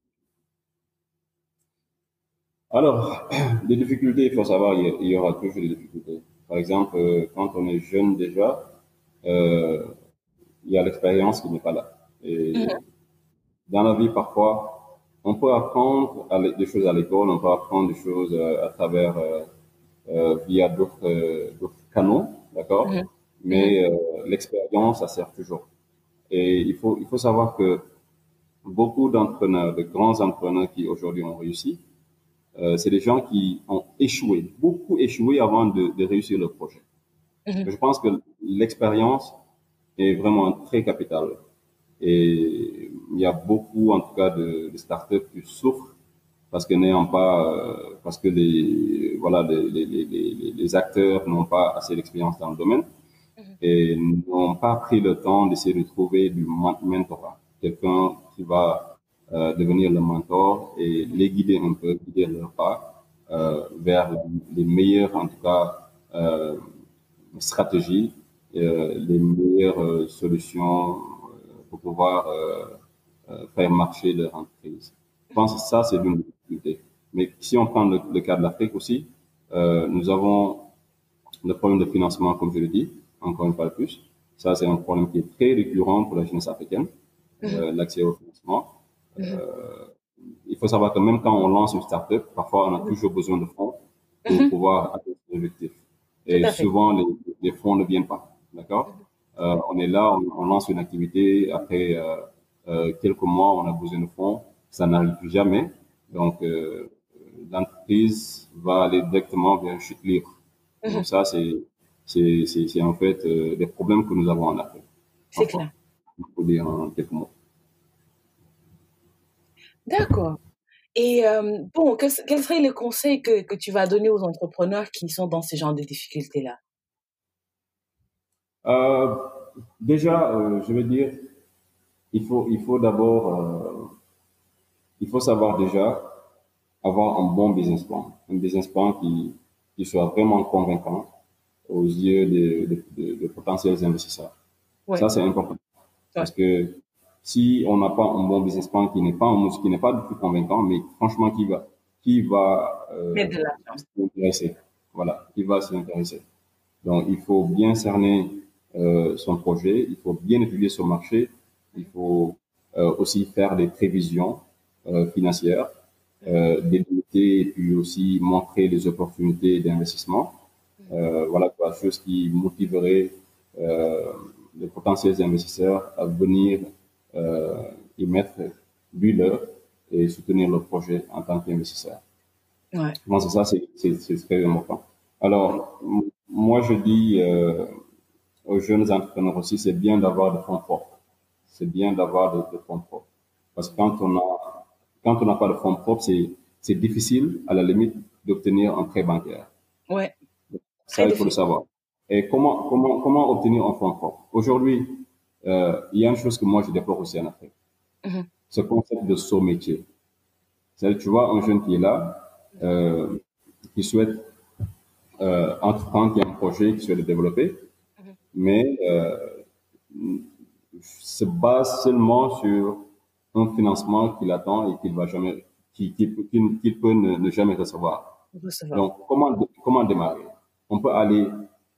Alors, les difficultés, il faut savoir, il y aura toujours des difficultés. Par exemple, quand on est jeune déjà, euh, il y a l'expérience qui n'est pas là. Et Mhm. dans la vie, parfois, on peut apprendre des choses à l'école, on peut apprendre des choses à travers, via d'autres canaux, d'accord? Mhm. Mhm. Mais l'expérience, ça sert toujours. Et il faut savoir que beaucoup d'entrepreneurs, de grands entrepreneurs qui aujourd'hui ont réussi, c'est des gens qui ont échoué, beaucoup échoué avant de réussir le projet. Mhm. Je pense que l'expérience est vraiment très capitale. Et il y a beaucoup, en tout cas, de startups qui souffrent parce que n'ayant pas, parce que voilà, les acteurs n'ont pas assez d'expérience dans le domaine Mhm. et n'ont pas pris le temps d'essayer de trouver du mentorat, quelqu'un qui va devenir le mentor et les guider un peu, guider leur pas vers les meilleures, en tout cas, stratégies, les meilleures solutions pour pouvoir faire marcher leur entreprise. Je pense que ça, c'est l'une des difficultés. Mais si on prend le cas de l'Afrique aussi, nous avons le problème de financement, comme je le dis, encore une fois de plus. Ça, c'est un problème qui est très récurrent pour la jeunesse africaine, Mhm. l'accès au financement. Mhm. Il faut savoir que même quand on lance une start-up, parfois on a toujours besoin de fonds pour Mhm. pouvoir atteindre ses objectifs. Tout Et à fait. souvent, les fonds ne viennent pas. D'accord? Mhm. On est là, on lance une activité. Après quelques mois, on a besoin de fonds. Ça n'arrive jamais. Donc, l'entreprise va aller directement vers une chute libre. Mhm. Donc, ça, c'est en fait des problèmes que nous avons en Afrique. C'est Franchement, clair. il faut dire en quelques mots. D'accord. Et bon, quels seraient les conseils que tu vas donner aux entrepreneurs qui sont dans ce genre de difficultés-là? Euh, déjà, je veux dire, il faut d'abord, il faut savoir déjà avoir un bon business plan qui soit vraiment convaincant aux yeux de potentiels investisseurs. Ça, Ouais, c'est important ouais. parce que si on n'a pas un bon business plan qui n'est pas du tout convaincant, mais franchement qui va Mettre de l'argent. s'intéresser, voilà, qui va s'intéresser. Donc, il faut bien cerner son projet, il faut bien étudier son marché, il faut aussi faire des prévisions financières, Mhm. délimiter et puis aussi montrer les opportunités d'investissement. Mhm. Voilà, quoi, chose qui motiverait euh, les potentiels investisseurs à venir euh, y mettre du leur et soutenir le projet en tant qu'investisseur. Ouais. Je pense que ça, c'est très important. Alors, moi, je dis aux jeunes entrepreneurs aussi, c'est bien d'avoir des fonds propres. C'est bien d'avoir des fonds propres. Parce que quand on n'a pas de fonds propres, c'est difficile, à la limite, d'obtenir un prêt bancaire. Ouais, très Ça, il faut le difficile. savoir. Et comment obtenir un fonds propre? Aujourd'hui, il y a une chose que moi, je déplore aussi en Afrique. Mhm. Ce concept de saut métier. C'est-à-dire, tu vois, un jeune qui est là, euh, qui souhaite entreprendre, qui a un projet, qui souhaite le développer, Mhm. mais se base seulement sur un financement qu'il attend et qu'il va jamais, qu'il peut ne jamais recevoir. Recevoir. Donc, comment démarrer? On peut aller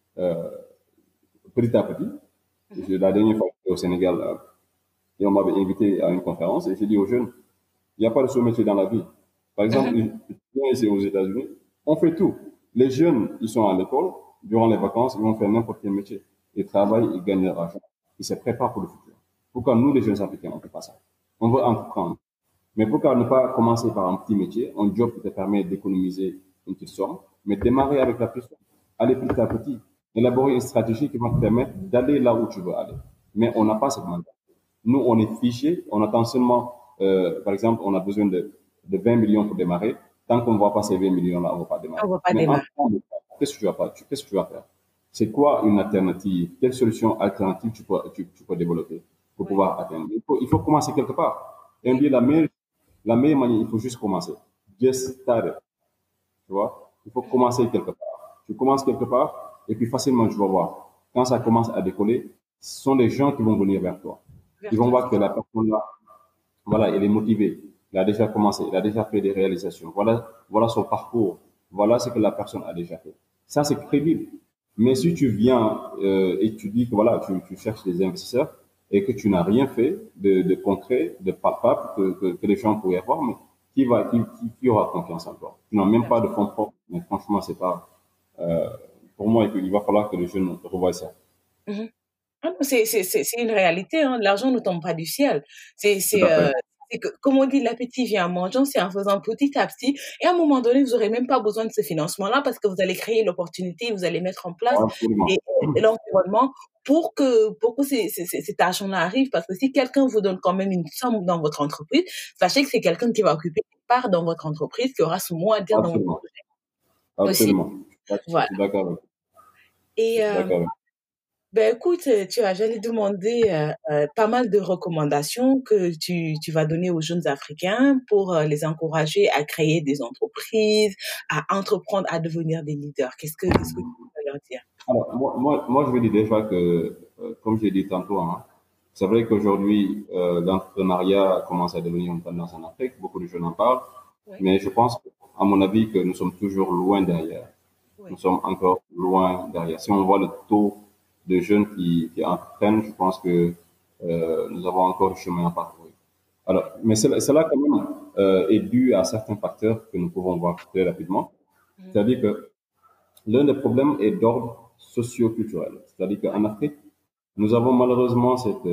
petit à petit. Mhm. La dernière fois, j'étais au Sénégal et on m'avait invité à une conférence et j'ai dit aux jeunes, il n'y a pas de sous-métier dans la vie. Par exemple, Mhm. ici aux États-Unis, on fait tout. Les jeunes, ils sont à l'école, durant les vacances, ils vont faire n'importe quel métier. Ils travaillent, ils gagnent leur argent. Ils se préparent pour le futur. Pourquoi nous, les jeunes Africains, on ne fait pas ça? On veut entreprendre. Mais pourquoi ne pas commencer par un petit métier, un job qui te permet d'économiser une petite somme, mais démarrer avec la petite somme? aller petit à petit, élaborer une stratégie qui va te permettre d'aller là où tu veux aller. Mais on n'a pas cette mentalité. Nous, on est figé, on attend seulement, par exemple, on a besoin de 20 millions pour démarrer. Tant qu'on ne voit pas ces 20 millions-là, on ne va pas démarrer. On ne va pas Mais en démarrer. temps de temps, qu'est-ce que tu vas faire? C'est quoi une alternative? Quelle solution alternative tu peux développer pour Oui, pouvoir atteindre? Il faut commencer quelque part. Et on oui, dit la meilleure manière, il faut juste commencer. Just start it. Tu vois? Il faut commencer quelque part. Tu commences quelque part et puis facilement, tu vas voir. Quand ça commence à décoller, ce sont les gens qui vont venir vers toi. Ils vers vont toi. voir que la personne là, voilà, il est motivé. Il a déjà commencé, il a déjà fait des réalisations. Voilà son parcours. Voilà ce que la personne a déjà fait. Ça, c'est crédible. Mais si tu viens et tu dis que voilà, tu cherches des investisseurs et que tu n'as rien fait de concret, de palpable que les gens pourraient voir, mais qui aura confiance en toi? Tu n'as même pas de fonds propres. Mais franchement, c'est pas. euh, pour moi, il va falloir que les jeunes revoient ça. Mhm. Ah non, c'est une réalité, hein. L'argent ne tombe pas du ciel. C'est, Tout c'est, à fait. euh, c'est que, comme on dit, l'appétit vient en mangeant, c'est en faisant petit à petit. Et à un moment donné, vous n'aurez même pas besoin de ce financement-là parce que vous allez créer l'opportunité, vous allez mettre en place Absolument. et, et l'environnement pour que cet argent-là arrive. Parce que si quelqu'un vous donne quand même une somme dans votre entreprise, sachez que c'est quelqu'un qui va occuper une part dans votre entreprise, qui aura son mot à dire dans votre Absolument. projet aussi. Absolument. Je Voilà. suis d'accord avec. Et, Je suis d'accord avec. ben écoute, j'allais demander pas mal de recommandations que tu vas donner aux jeunes Africains pour les encourager à créer des entreprises, à entreprendre, à devenir des leaders. Qu'est-ce que tu peux leur dire? Alors, moi, je veux dire déjà que, comme j'ai dit tantôt, hein, c'est vrai qu'aujourd'hui, l'entrepreneuriat commence à devenir une tendance en Afrique. Beaucoup de jeunes en parlent. Oui, Mais je pense, à mon avis, que nous sommes toujours loin derrière. Nous oui, sommes encore loin derrière. Si on voit le taux de jeunes qui entreprennent, je pense que nous avons encore du chemin à parcourir. Alors, mais cela quand même est dû à certains facteurs que nous pouvons voir très rapidement. mhm, C'est-à-dire que l'un des problèmes est d'ordre socio-culturel. C'est-à-dire ouais, qu'en Afrique, nous avons malheureusement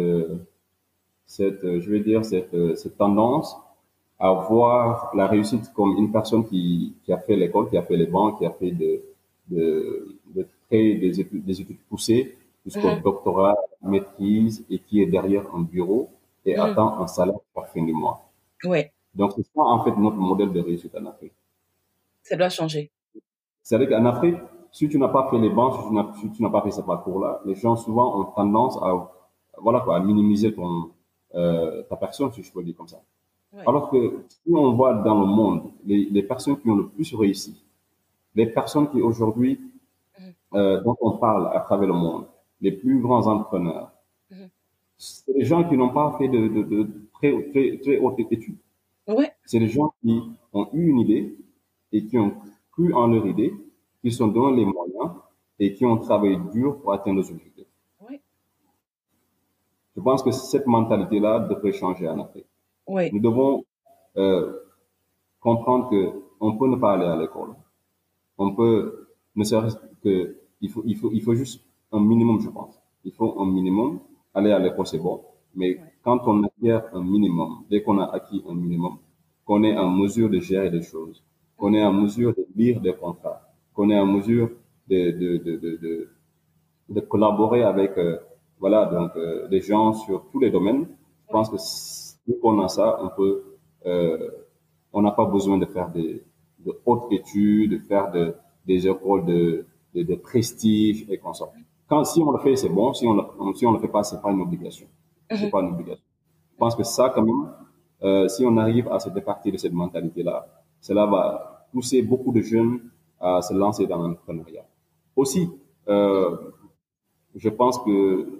je vais dire, cette tendance à voir la réussite comme une personne qui a fait l'école, qui a fait les banques, qui a fait de très des études poussées jusqu'au mhm, doctorat, maîtrise et qui est derrière un bureau et mhm, attend un salaire par fin du mois. ouais, Donc, c'est ça, en fait, notre modèle de réussite en Afrique. ça doit changer. C'est-à-dire qu'en Afrique, si tu n'as pas fait les banques, si tu n'as pas fait ce parcours-là, les gens souvent ont tendance voilà quoi, à minimiser ta personne, si je peux le dire comme ça. Ouais, Alors que si on voit dans le monde, les personnes qui ont le plus réussi, les personnes qui aujourd'hui, mhm, dont on parle à travers le monde, les plus grands entrepreneurs, mhm, c'est des gens qui n'ont pas fait de très hautes études. ouais, C'est des gens qui ont eu une idée et qui ont cru en leur idée, qui sont donné les moyens et qui ont travaillé dur pour atteindre leurs objectifs. ouais, Je pense que cette mentalité-là devrait changer en Afrique. ouais, Nous devons euh, comprendre que on peut ne pas aller à l'école. On peut, ne serait-ce que, il faut juste un minimum, je pense. Il faut un minimum. Aller à l'école, c'est bon. Mais ouais, quand on acquiert un minimum, dès qu'on a acquis un minimum, qu'on est en mesure de gérer des choses, qu'on mhm, est en mesure de lire des contrats, qu'on est en mesure de, de, de, de, de, de collaborer avec, voilà, donc, des gens sur tous les domaines. Je pense ouais, que dès qu'on a ça, euh, on n'a pas besoin de faire de hautes études, de faire des écoles de prestige et consorts. Si on le fait, c'est bon. Si on le fait pas, c'est pas une obligation. C'est mhm, pas une obligation. Je pense que ça, quand même, si on arrive à se départir de cette mentalité-là, cela va pousser beaucoup de jeunes à se lancer dans l'entrepreneuriat. Aussi, mhm, euh, je pense que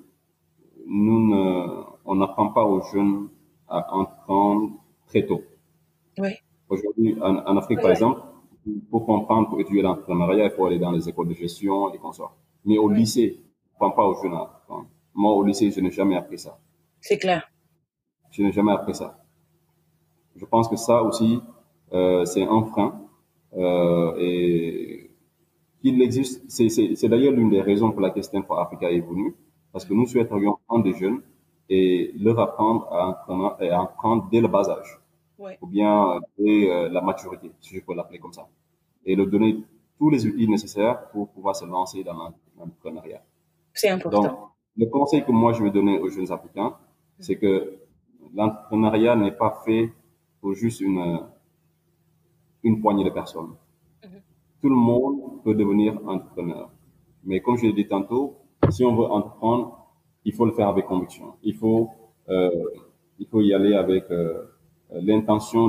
on n'apprend pas aux jeunes à entreprendre très tôt. ouais, Aujourd'hui, en Afrique, par ouais, exemple, pour comprendre, pour étudier l'entrepreneuriat, il faut aller dans les écoles de gestion et consorts. Mais au ouais, lycée, on ne prend pas aux jeunes à apprendre. Moi, au lycée, je n'ai jamais appris ça. c'est clair. Je n'ai jamais appris ça. Je pense que ça aussi, c'est un frein. Et qu'il existe, c'est d'ailleurs l'une des raisons pour laquelle Stanford for Africa est venu, parce que Mhm, nous souhaiterions prendre des jeunes et leur apprendre à apprendre dès le bas âge, ouais, ou bien dès la maturité, si je peux l'appeler comme ça, et leur donner tous les outils nécessaires pour pouvoir se lancer dans l'entrepreneuriat. C'est Donc, important. le conseil que moi je vais donner aux jeunes Africains, c'est que l'entrepreneuriat n'est pas fait pour juste une poignée de personnes. Mhm. Tout le monde peut devenir entrepreneur. Mais comme je l'ai dit tantôt, si on veut entreprendre, il faut le faire avec conviction. Euh, il faut y aller avec l'intention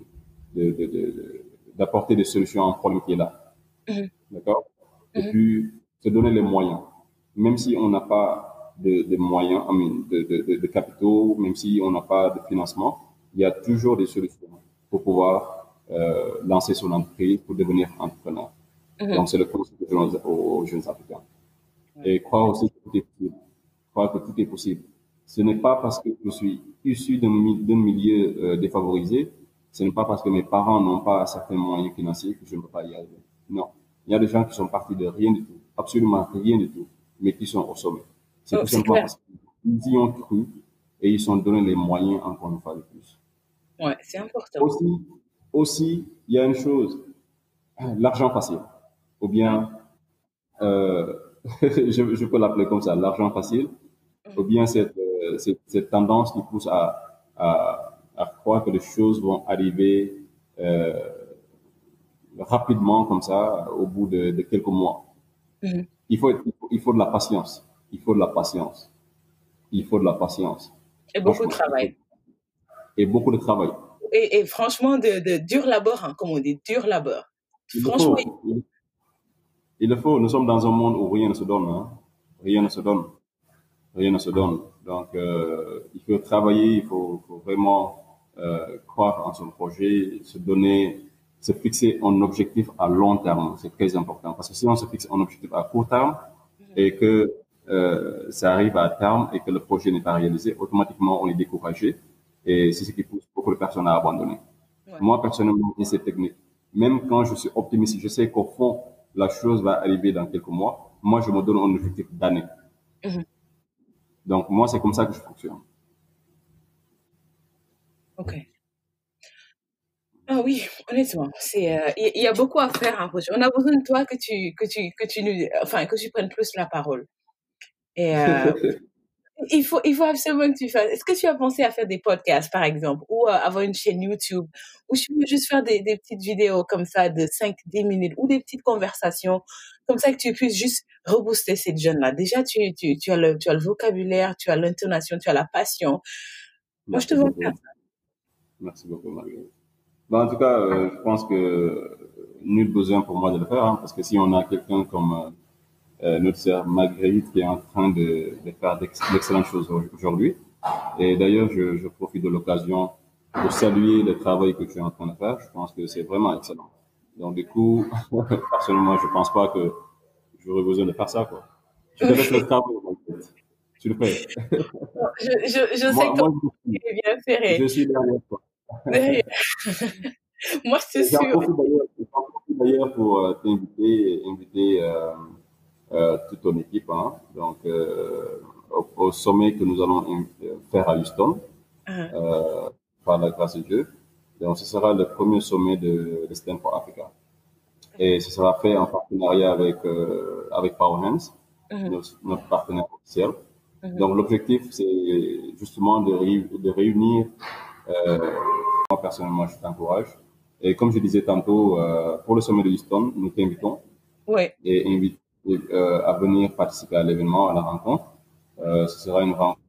d'apporter des solutions à un problème qui est là. Mhm. D'accord? Et Mhm. puis, se donner les moyens. Même si on n'a pas de moyens, de capitaux, même si on n'a pas de financement, il y a toujours des solutions pour pouvoir lancer son entreprise, pour devenir entrepreneur. Mhm. Donc, c'est le conseil que je donne aux jeunes Africains. Ouais. Et croire aussi que tout est possible. Croire que tout est possible. Ce n'est pas parce que je suis issu d'un milieu défavorisé, ce n'est pas parce que mes parents n'ont pas certains moyens financiers que je ne peux pas y arriver. Non. Il y a des gens qui sont partis de rien du tout, absolument rien du tout, mais qui sont au sommet. C'est Oh, tout c'est simplement clair. parce qu'ils y ont cru et ils sont donné les moyens encore une fois de plus. Ouais, c'est important. Aussi, il y a une chose, l'argent facile, ou Mhm. bien euh, je peux l'appeler comme ça, l'argent facile, ou Mhm. bien cette tendance qui pousse à croire que les choses vont arriver euh, rapidement comme ça au bout de quelques mois. Mhm. Il faut de la patience. Il faut de la patience. Il faut de la patience. Et beaucoup de Franchement, il faut, travail. et beaucoup de travail. Et franchement, de dur labeur, hein, comme on dit, dur labeur. Il le Franchement, faut. Il le faut. Nous sommes dans un monde où rien ne se donne. Hein. Rien ne se donne. Rien ne se donne. Donc, il faut travailler, faut vraiment croire en son projet, se donner, se fixer un objectif à long terme. C'est très important. Parce que si on se fixe un objectif à court terme mhm. et que ça arrive à terme et que le projet n'est pas réalisé, automatiquement, on est découragé. Et c'est ce qui pousse beaucoup de personnes à abandonner. Ouais. Moi, personnellement, j'ai cette technique. Même quand je suis optimiste, je sais qu'au fond, la chose va arriver dans quelques mois. Moi, je me donne un objectif d'année. Mhm. Donc, moi, c'est comme ça que je fonctionne. Ok. Ah oui, honnêtement, il y a beaucoup à faire, hein, Roger. On a besoin de toi enfin, que tu prennes plus la parole. Et il faut absolument que tu fasses. Est-ce que tu as pensé à faire des podcasts, par exemple, ou avoir une chaîne YouTube, ou tu veux juste faire des petites vidéos comme ça de 5, 10 minutes, ou des petites conversations, comme ça que tu puisses juste rebooster cette jeune-là. Déjà, tu as le vocabulaire, tu as l'intonation, tu as la passion. Moi, je te Merci vois faire beaucoup. Merci beaucoup, Marguerite. En tout cas, je pense que nul besoin pour moi de le faire, hein, parce que si on a quelqu'un comme notre sœur Marguerite qui est en train de faire d'excellentes choses aujourd'hui, et d'ailleurs, je profite de l'occasion pour saluer le travail que tu es en train de faire. Je pense que c'est vraiment excellent. Donc, du coup, personnellement, je pense pas que j'aurais besoin de faire ça, quoi. Je te ça. laisse le travail, Marguerite. Tu le fais. Je sais que ton Moi, côté est bien ferré. je suis derrière toi. Derrière. Moi, je te suis. J'en profite d'ailleurs pour inviter toute ton équipe, hein, donc au sommet que nous allons faire à Houston, Hein, euh, par la grâce de Dieu. Donc, ce sera le premier sommet de Stand for Africa. Et ce sera fait en partenariat avec Power Hands, mhm, notre partenaire officiel. mhm. Donc, l'objectif, c'est justement de réunir, moi personnellement, je t'encourage. Et comme je disais tantôt, pour le sommet de Houston, nous t'invitons Ouais, et invite à venir participer à l'événement, à la rencontre. ouais, Ce sera une rencontre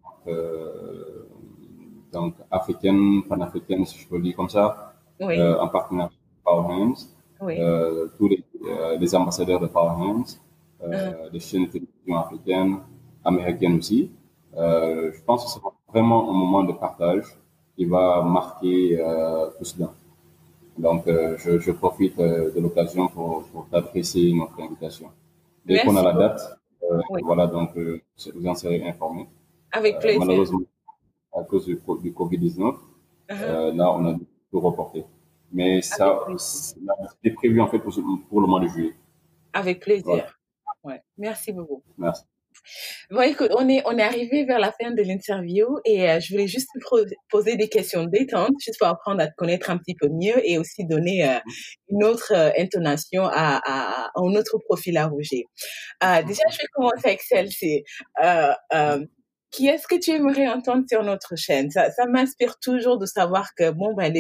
donc africaine, panafricaine, si je peux le dire comme ça, oui, en partenariat avec Power Hands, oui. tous les ambassadeurs de Power Hands, Hein. des chaînes de télévision africaines, américaines aussi. Je pense que c'est vraiment un moment de partage qui va marquer tout cela. Donc, je profite de l'occasion pour t'adresser notre invitation. Dès qu'on a Merci la beaucoup. date, Oui, voilà, donc vous en serez informés. avec plaisir. Malheureusement, à cause du Covid-19, Hein, là, on a dû tout reporter. Mais avec ça, plaisir. c'était prévu en fait pour le mois de juillet. Avec Voilà. plaisir. Ouais. Merci beaucoup. Merci. Bon, écoute, on est arrivé vers la fin de l'interview et je voulais juste poser des questions détentes, juste pour apprendre à te connaître un petit peu mieux et aussi donner une autre intonation à un autre profil à Roger. Déjà, je vais commencer avec celle-ci. Euh, euh, qui est-ce que tu aimerais entendre sur notre chaîne? Ça m'inspire toujours de savoir que bon ben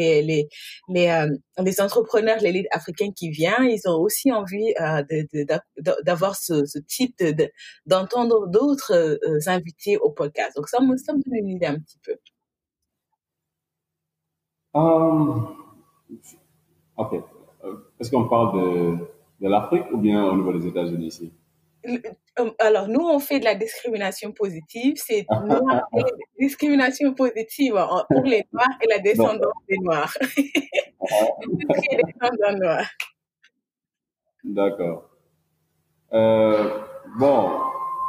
les entrepreneurs, les leaders africains qui viennent, ils ont aussi envie d'avoir ce type d'entendre d'autres invités au podcast. Donc ça me donne une idée un petit peu. Euh, ok. Est-ce qu'on parle de l'Afrique ou bien au niveau des États-Unis ici? Alors, nous, on fait de la discrimination positive. C'est noir et discrimination positive pour les Noirs et la Non. descendance des Noirs. Tout ce qui est descendant noir. D'accord. Euh, bon,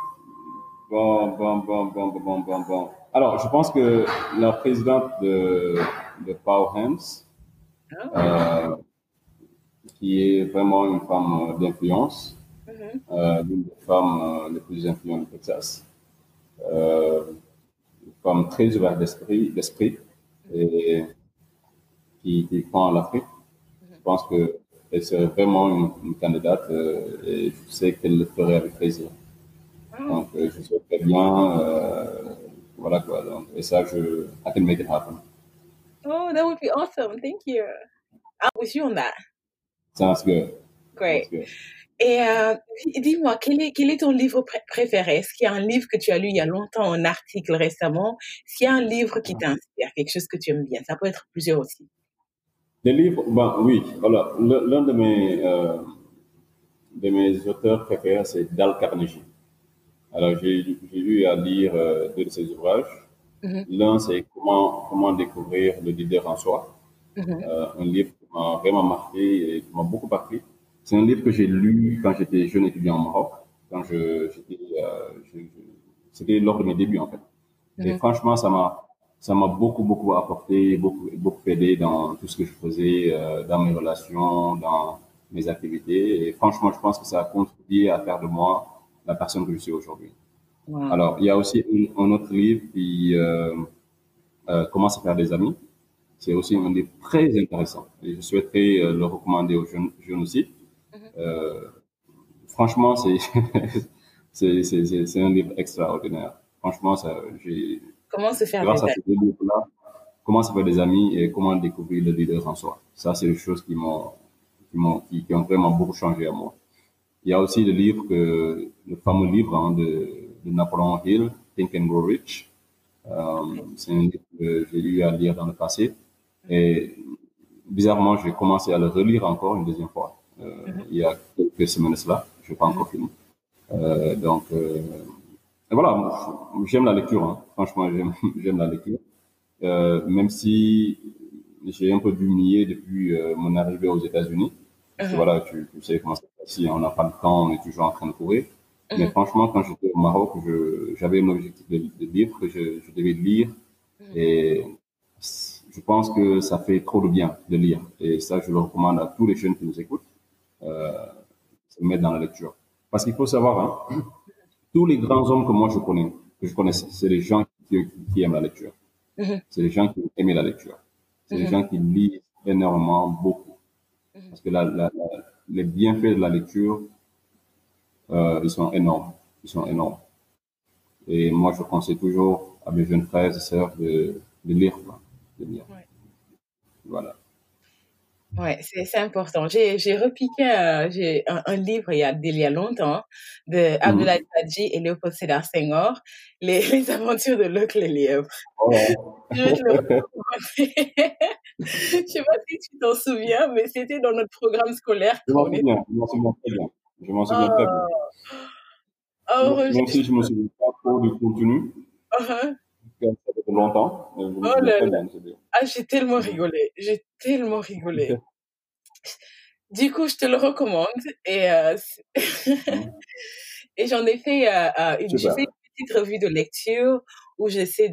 bon. Alors, je pense que la présidente de Power Hands, euh, qui est vraiment une femme d'influence, Mhm. l'une des femmes les plus influentes du Texas, euh, une femme très ouverte d'esprit et qui croit en l'Afrique. Je pense qu'elle serait vraiment une candidate et je sais qu'elle le ferait avec plaisir. Oh. Donc, je souhaite très bien, voilà quoi. Donc, et ça, I can make it happen. Oh, that would be awesome. Thank you. I'm with you on that. Sounds good. Sounds Great. good. Et dis-moi, quel est ton livre préféré? Est-ce qu'il y a un livre que tu as lu il y a longtemps, un article récemment? Est-ce qu'il y a un livre qui t'inspire, quelque chose que tu aimes bien? Ça peut être plusieurs aussi. Des livres, ben oui, voilà. L'un de mes auteurs préférés, c'est Dale Carnegie. Alors, j'ai lu à lire deux de ses ouvrages. Mhm, L'un, c'est comment découvrir le leader en soi. mhm, Un livre qui m'a vraiment marqué et qui m'a beaucoup appris. C'est un livre que j'ai lu quand j'étais jeune étudiant au Maroc, quand c'était lors de mes débuts en fait. Et mhm. franchement, ça m'a beaucoup apporté, beaucoup aidé dans tout ce que je faisais, dans mes relations, dans mes activités. Et franchement, je pense que ça a contribué à faire de moi la personne que je suis aujourd'hui. Wow. Alors, il y a aussi un autre livre qui Comment se faire des amis. C'est aussi un livre très intéressant et je souhaiterais le recommander aux jeunes aussi. Mhm. Euh, Franchement, c'est un livre extraordinaire. Franchement, Comment se faire des grâce à amis? ces deux livres-là, comment se faire des amis et comment découvrir le leader en soi. Ça, c'est des choses qui ont vraiment beaucoup changé à moi. Il y a aussi le fameux livre de Napoleon Hill, Think and Grow Rich. C'est un livre que j'ai eu à lire dans le passé. Et bizarrement, j'ai commencé à le relire encore une deuxième fois. Mhm, Il y a quelques semaines cela. Je n'ai pas mhm. encore fini. Donc, et voilà, j'aime la lecture. Hein. Franchement, j'aime la lecture. Même si j'ai un peu diminué depuis mon arrivée aux États-Unis. Parce que Mhm, voilà, tu sais comment ça se passe. Si on n'a pas le temps, on est toujours en train de courir. Mais mhm, franchement, quand j'étais au Maroc, j'avais un objectif de livre que je devais lire. mhm. Et je pense que ça fait trop de bien de lire. Et ça, je le recommande à tous les jeunes qui nous écoutent, se mettre dans la lecture. Parce qu'il faut savoir, hein, tous les grands hommes que je connais, c'est les gens qui aiment la lecture. Mhm, C'est les gens qui aiment la lecture. C'est les mhm, gens qui lisent énormément, beaucoup. mhm. Parce que les bienfaits de la lecture, ils sont énormes. Ils sont énormes. Et moi, je conseille toujours à mes jeunes frères et sœurs de lire, quoi. De lire. Ouais. Voilà. Ouais, c'est important. J'ai repiqué j'ai un livre il y a longtemps de Abdoulaye Mhm. Sadji et Léopold Sédar Senghor, les aventures de Luc le lièvre. Oh, Je vais te le recommander. Je sais pas si tu t'en souviens, mais c'était dans notre programme scolaire je quand m'en on était. souviens, je m'en souviens très bien. Je m'en souviens très bien. Oh, oh Roger, Même si je me souviens pas trop du contenu, uh-huh. parce que ça fait longtemps, mais je me Oh souviens là très là. bien de ce livre. Ah, j'ai tellement rigolé. J'ai tellement rigolé. Du coup, je te le recommande et Mhm. et j'en ai fait j'ai fait Super. une petite revue de lecture où j'essaie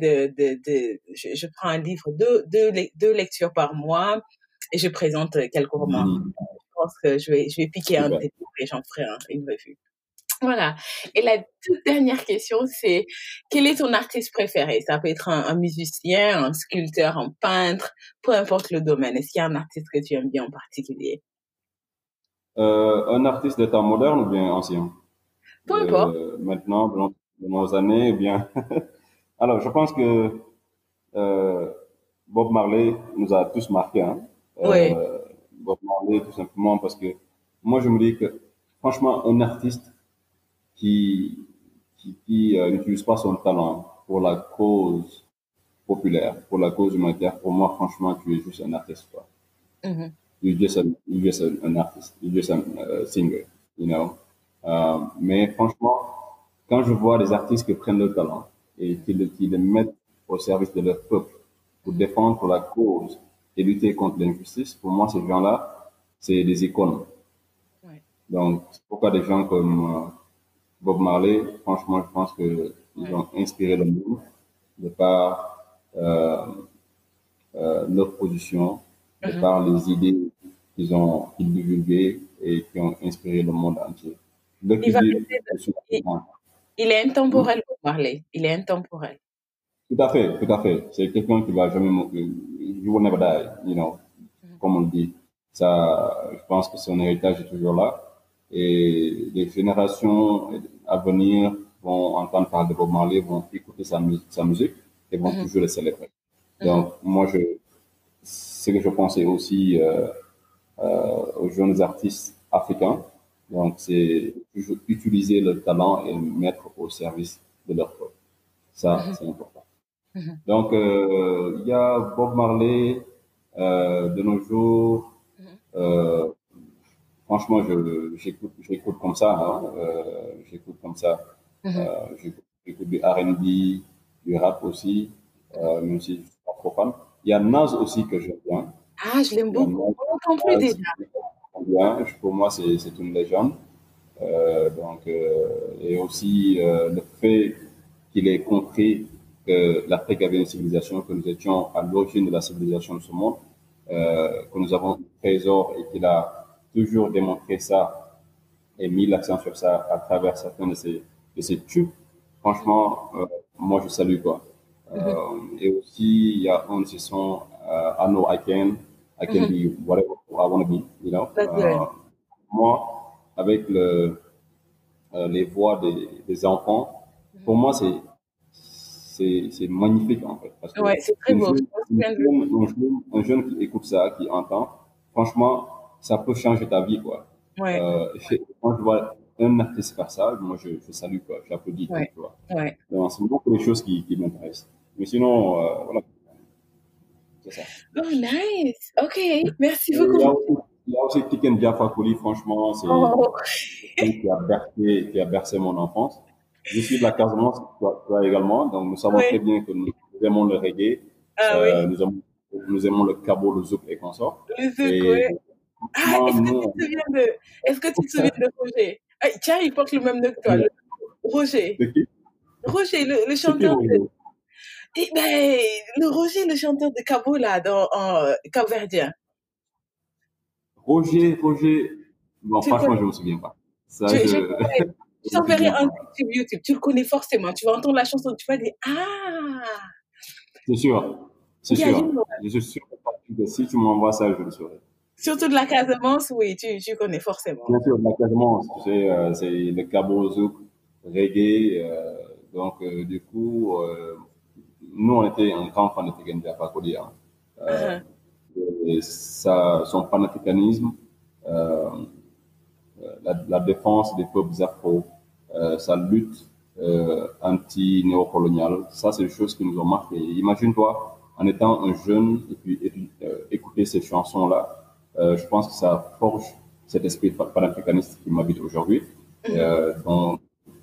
je prends un livre deux lectures par mois et je présente quelques romans. Mhm. Je pense que je vais piquer un Super. des livres et j'en ferai une revue. Voilà. Et la toute dernière question, c'est quel est ton artiste préféré? Ça peut être un musicien, un sculpteur, un peintre, peu importe le domaine. Est-ce qu'il y a un artiste que tu aimes bien en particulier? Un artiste d'état moderne ou bien ancien? Peu importe. Maintenant, dans nos années, eh bien. Alors, je pense que euh, Bob Marley nous a tous marqués. Hein. Oui. Bob Marley, tout simplement parce que moi, je me dis que, franchement, un artiste qui n'utilise pas son talent pour la cause populaire, pour la cause humanitaire, pour moi, franchement, tu es juste un artiste. Quoi. Mhm. You're just an artist. You're just a singer, you know. Mais franchement, quand je vois des artistes qui prennent le talent et qui le mettent au service de leur peuple pour défendre la cause et lutter contre l'injustice, pour moi, ces gens-là, c'est des icônes. Ouais. Donc, c'est pourquoi des gens comme Bob Marley, franchement, je pense qu'ils Ouais. ont inspiré le monde de par euh, leur position, de Mhm. par les idées qu'ils divulguaient et qui ont inspiré le monde entier. Dès Il qu'ils va disent, rester, je suis il, africain. il est Hmm? intemporel pour parler. Il est intemporel. Tout à fait, tout à fait. C'est quelqu'un qui va jamais mourir. You will never die, you know, Mhm. comme on le dit. Ça, je pense que son héritage est toujours là. Et les générations à venir vont entendre parler de Bob Marley, vont écouter sa musique et vont Mhm. toujours le célébrer. Mhm. Donc, ce que je pensais aussi aux jeunes artistes africains. Donc, c'est toujours utiliser leur talent et le mettre au service de leur peuple. Ça, Mhm. c'est important. Mhm. Donc, il y a Bob Marley de nos jours. Mhm. Euh, franchement, j'écoute comme ça. Hein, j'écoute comme ça. Mhm. J'écoute du R&B, du rap aussi, Mhm. même si je suis pas trop fan. Il y a Nas aussi que j'aime bien. Ah, je l'aime Il y a beaucoup. Nas, On n'entend plus déjà. bien. Pour moi, c'est une légende. Et aussi le fait qu'il ait compris que l'Afrique avait une civilisation, que nous étions à l'origine de la civilisation de ce monde, que nous avons un trésor et qu'il a toujours démontré ça et mis l'accent sur ça à travers certains de ses tubes. Franchement, moi je salue quoi. Mhm. Et aussi, il y a un de ces sons, I know I can Mhm. be whatever I want to be, you know. That's good. Moi, avec les voix des enfants, pour Mhm. moi, c'est magnifique, en fait. Parce que Ouais, c'est très beau. Je me souviens de. un jeune qui écoute ça, qui entend, franchement, ça peut changer ta vie, quoi. Ouais, Quand je vois un artiste faire ça, moi, je salue, quoi. J'applaudis, quoi, ouais, tu vois. ouais. Donc, c'est beaucoup de choses qui m'intéressent. Mais sinon, voilà, c'est ça. Oh, nice. Ok, merci Et beaucoup. il y a aussi Tiken Jah Fakoly, franchement, c'est Oh, quelqu'un qui a bercé mon enfance. Je suis de la Casamance, toi également, donc nous savons très oui. bien que nous aimons le reggae, Ah oui. euh, nous, aimons, nous aimons le cabot, le zouk et consorts. Le zouk, Et ouais. Ah, franchement, nous, est-ce que tu te souviens de Roger? Ah, tiens, il porte le même nom que toi, Roger. de qui? Roger, le C'est qui chanteur de. Roger? Eh ben, le Roger, le chanteur de Cabo, là, en Cap-Verdien. Roger, bon, Tu le franchement, connais? je ne me souviens pas. Ça, Je je me t'enverrai souviens un pas. truc sur YouTube. Tu le connais forcément. Tu vas entendre la chanson, tu vas dire, ah, C'est sûr, c'est il y a sûr. une. Je suis sûr que si tu m'envoies ça, je le saurai. Surtout de la Casamance, oui, tu connais forcément. Bien sûr, la Casamance, tu sais, c'est le Cabo Zouk, reggae. Du coup, nous, on était un grand fan de Tiken Jah Fakoly. Hein. Euh, Ah, et son panafricanisme, euh, la défense des peuples afro, sa lutte anti-néocoloniale, ça, c'est des choses qui nous ont marqué. Imagine-toi, en étant un jeune et puis écouter ces chansons-là, je pense que ça forge cet esprit panafricaniste qui m'habite aujourd'hui, mhm, dont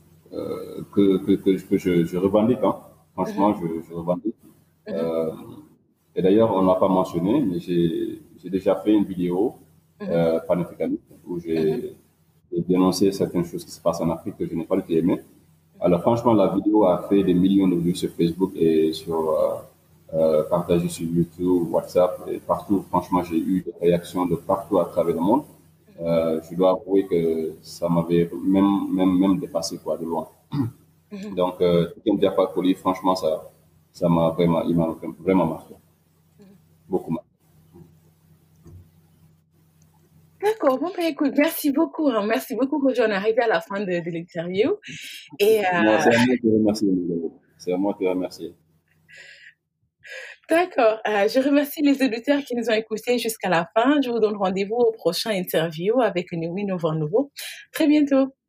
que je revendique. Hein. mhm, Franchement, je revendique. mhm, Euh, et d'ailleurs, on ne l'a pas mentionné, mais j'ai déjà fait une vidéo mhm, panafricaniste où mhm, j'ai dénoncé certaines choses qui se passent en Afrique que je n'ai pas du tout aimé. mhm. Alors franchement, la vidéo a fait des millions de vues sur Facebook et partagé sur YouTube, WhatsApp et partout. Franchement, j'ai eu des réactions de partout à travers le monde. je dois avouer que ça m'avait même dépassé quoi, de loin. Mhm. Donc, Tiken Jaffa Koli, franchement, ça m'a vraiment, il m'a vraiment marqué, Mhm. beaucoup marqué. D'accord, bon, ben, écoute, merci beaucoup, hein. Merci beaucoup, Roger. On est arrivé à la fin de l'interview. Et Non, c'est à moi de te remercier, Miguel. C'est à moi de te remercier. d'accord, je remercie les auditeurs qui nous ont écoutés jusqu'à la fin. Je vous donne rendez-vous au prochain interview avec une nouveau nouveau. Très bientôt.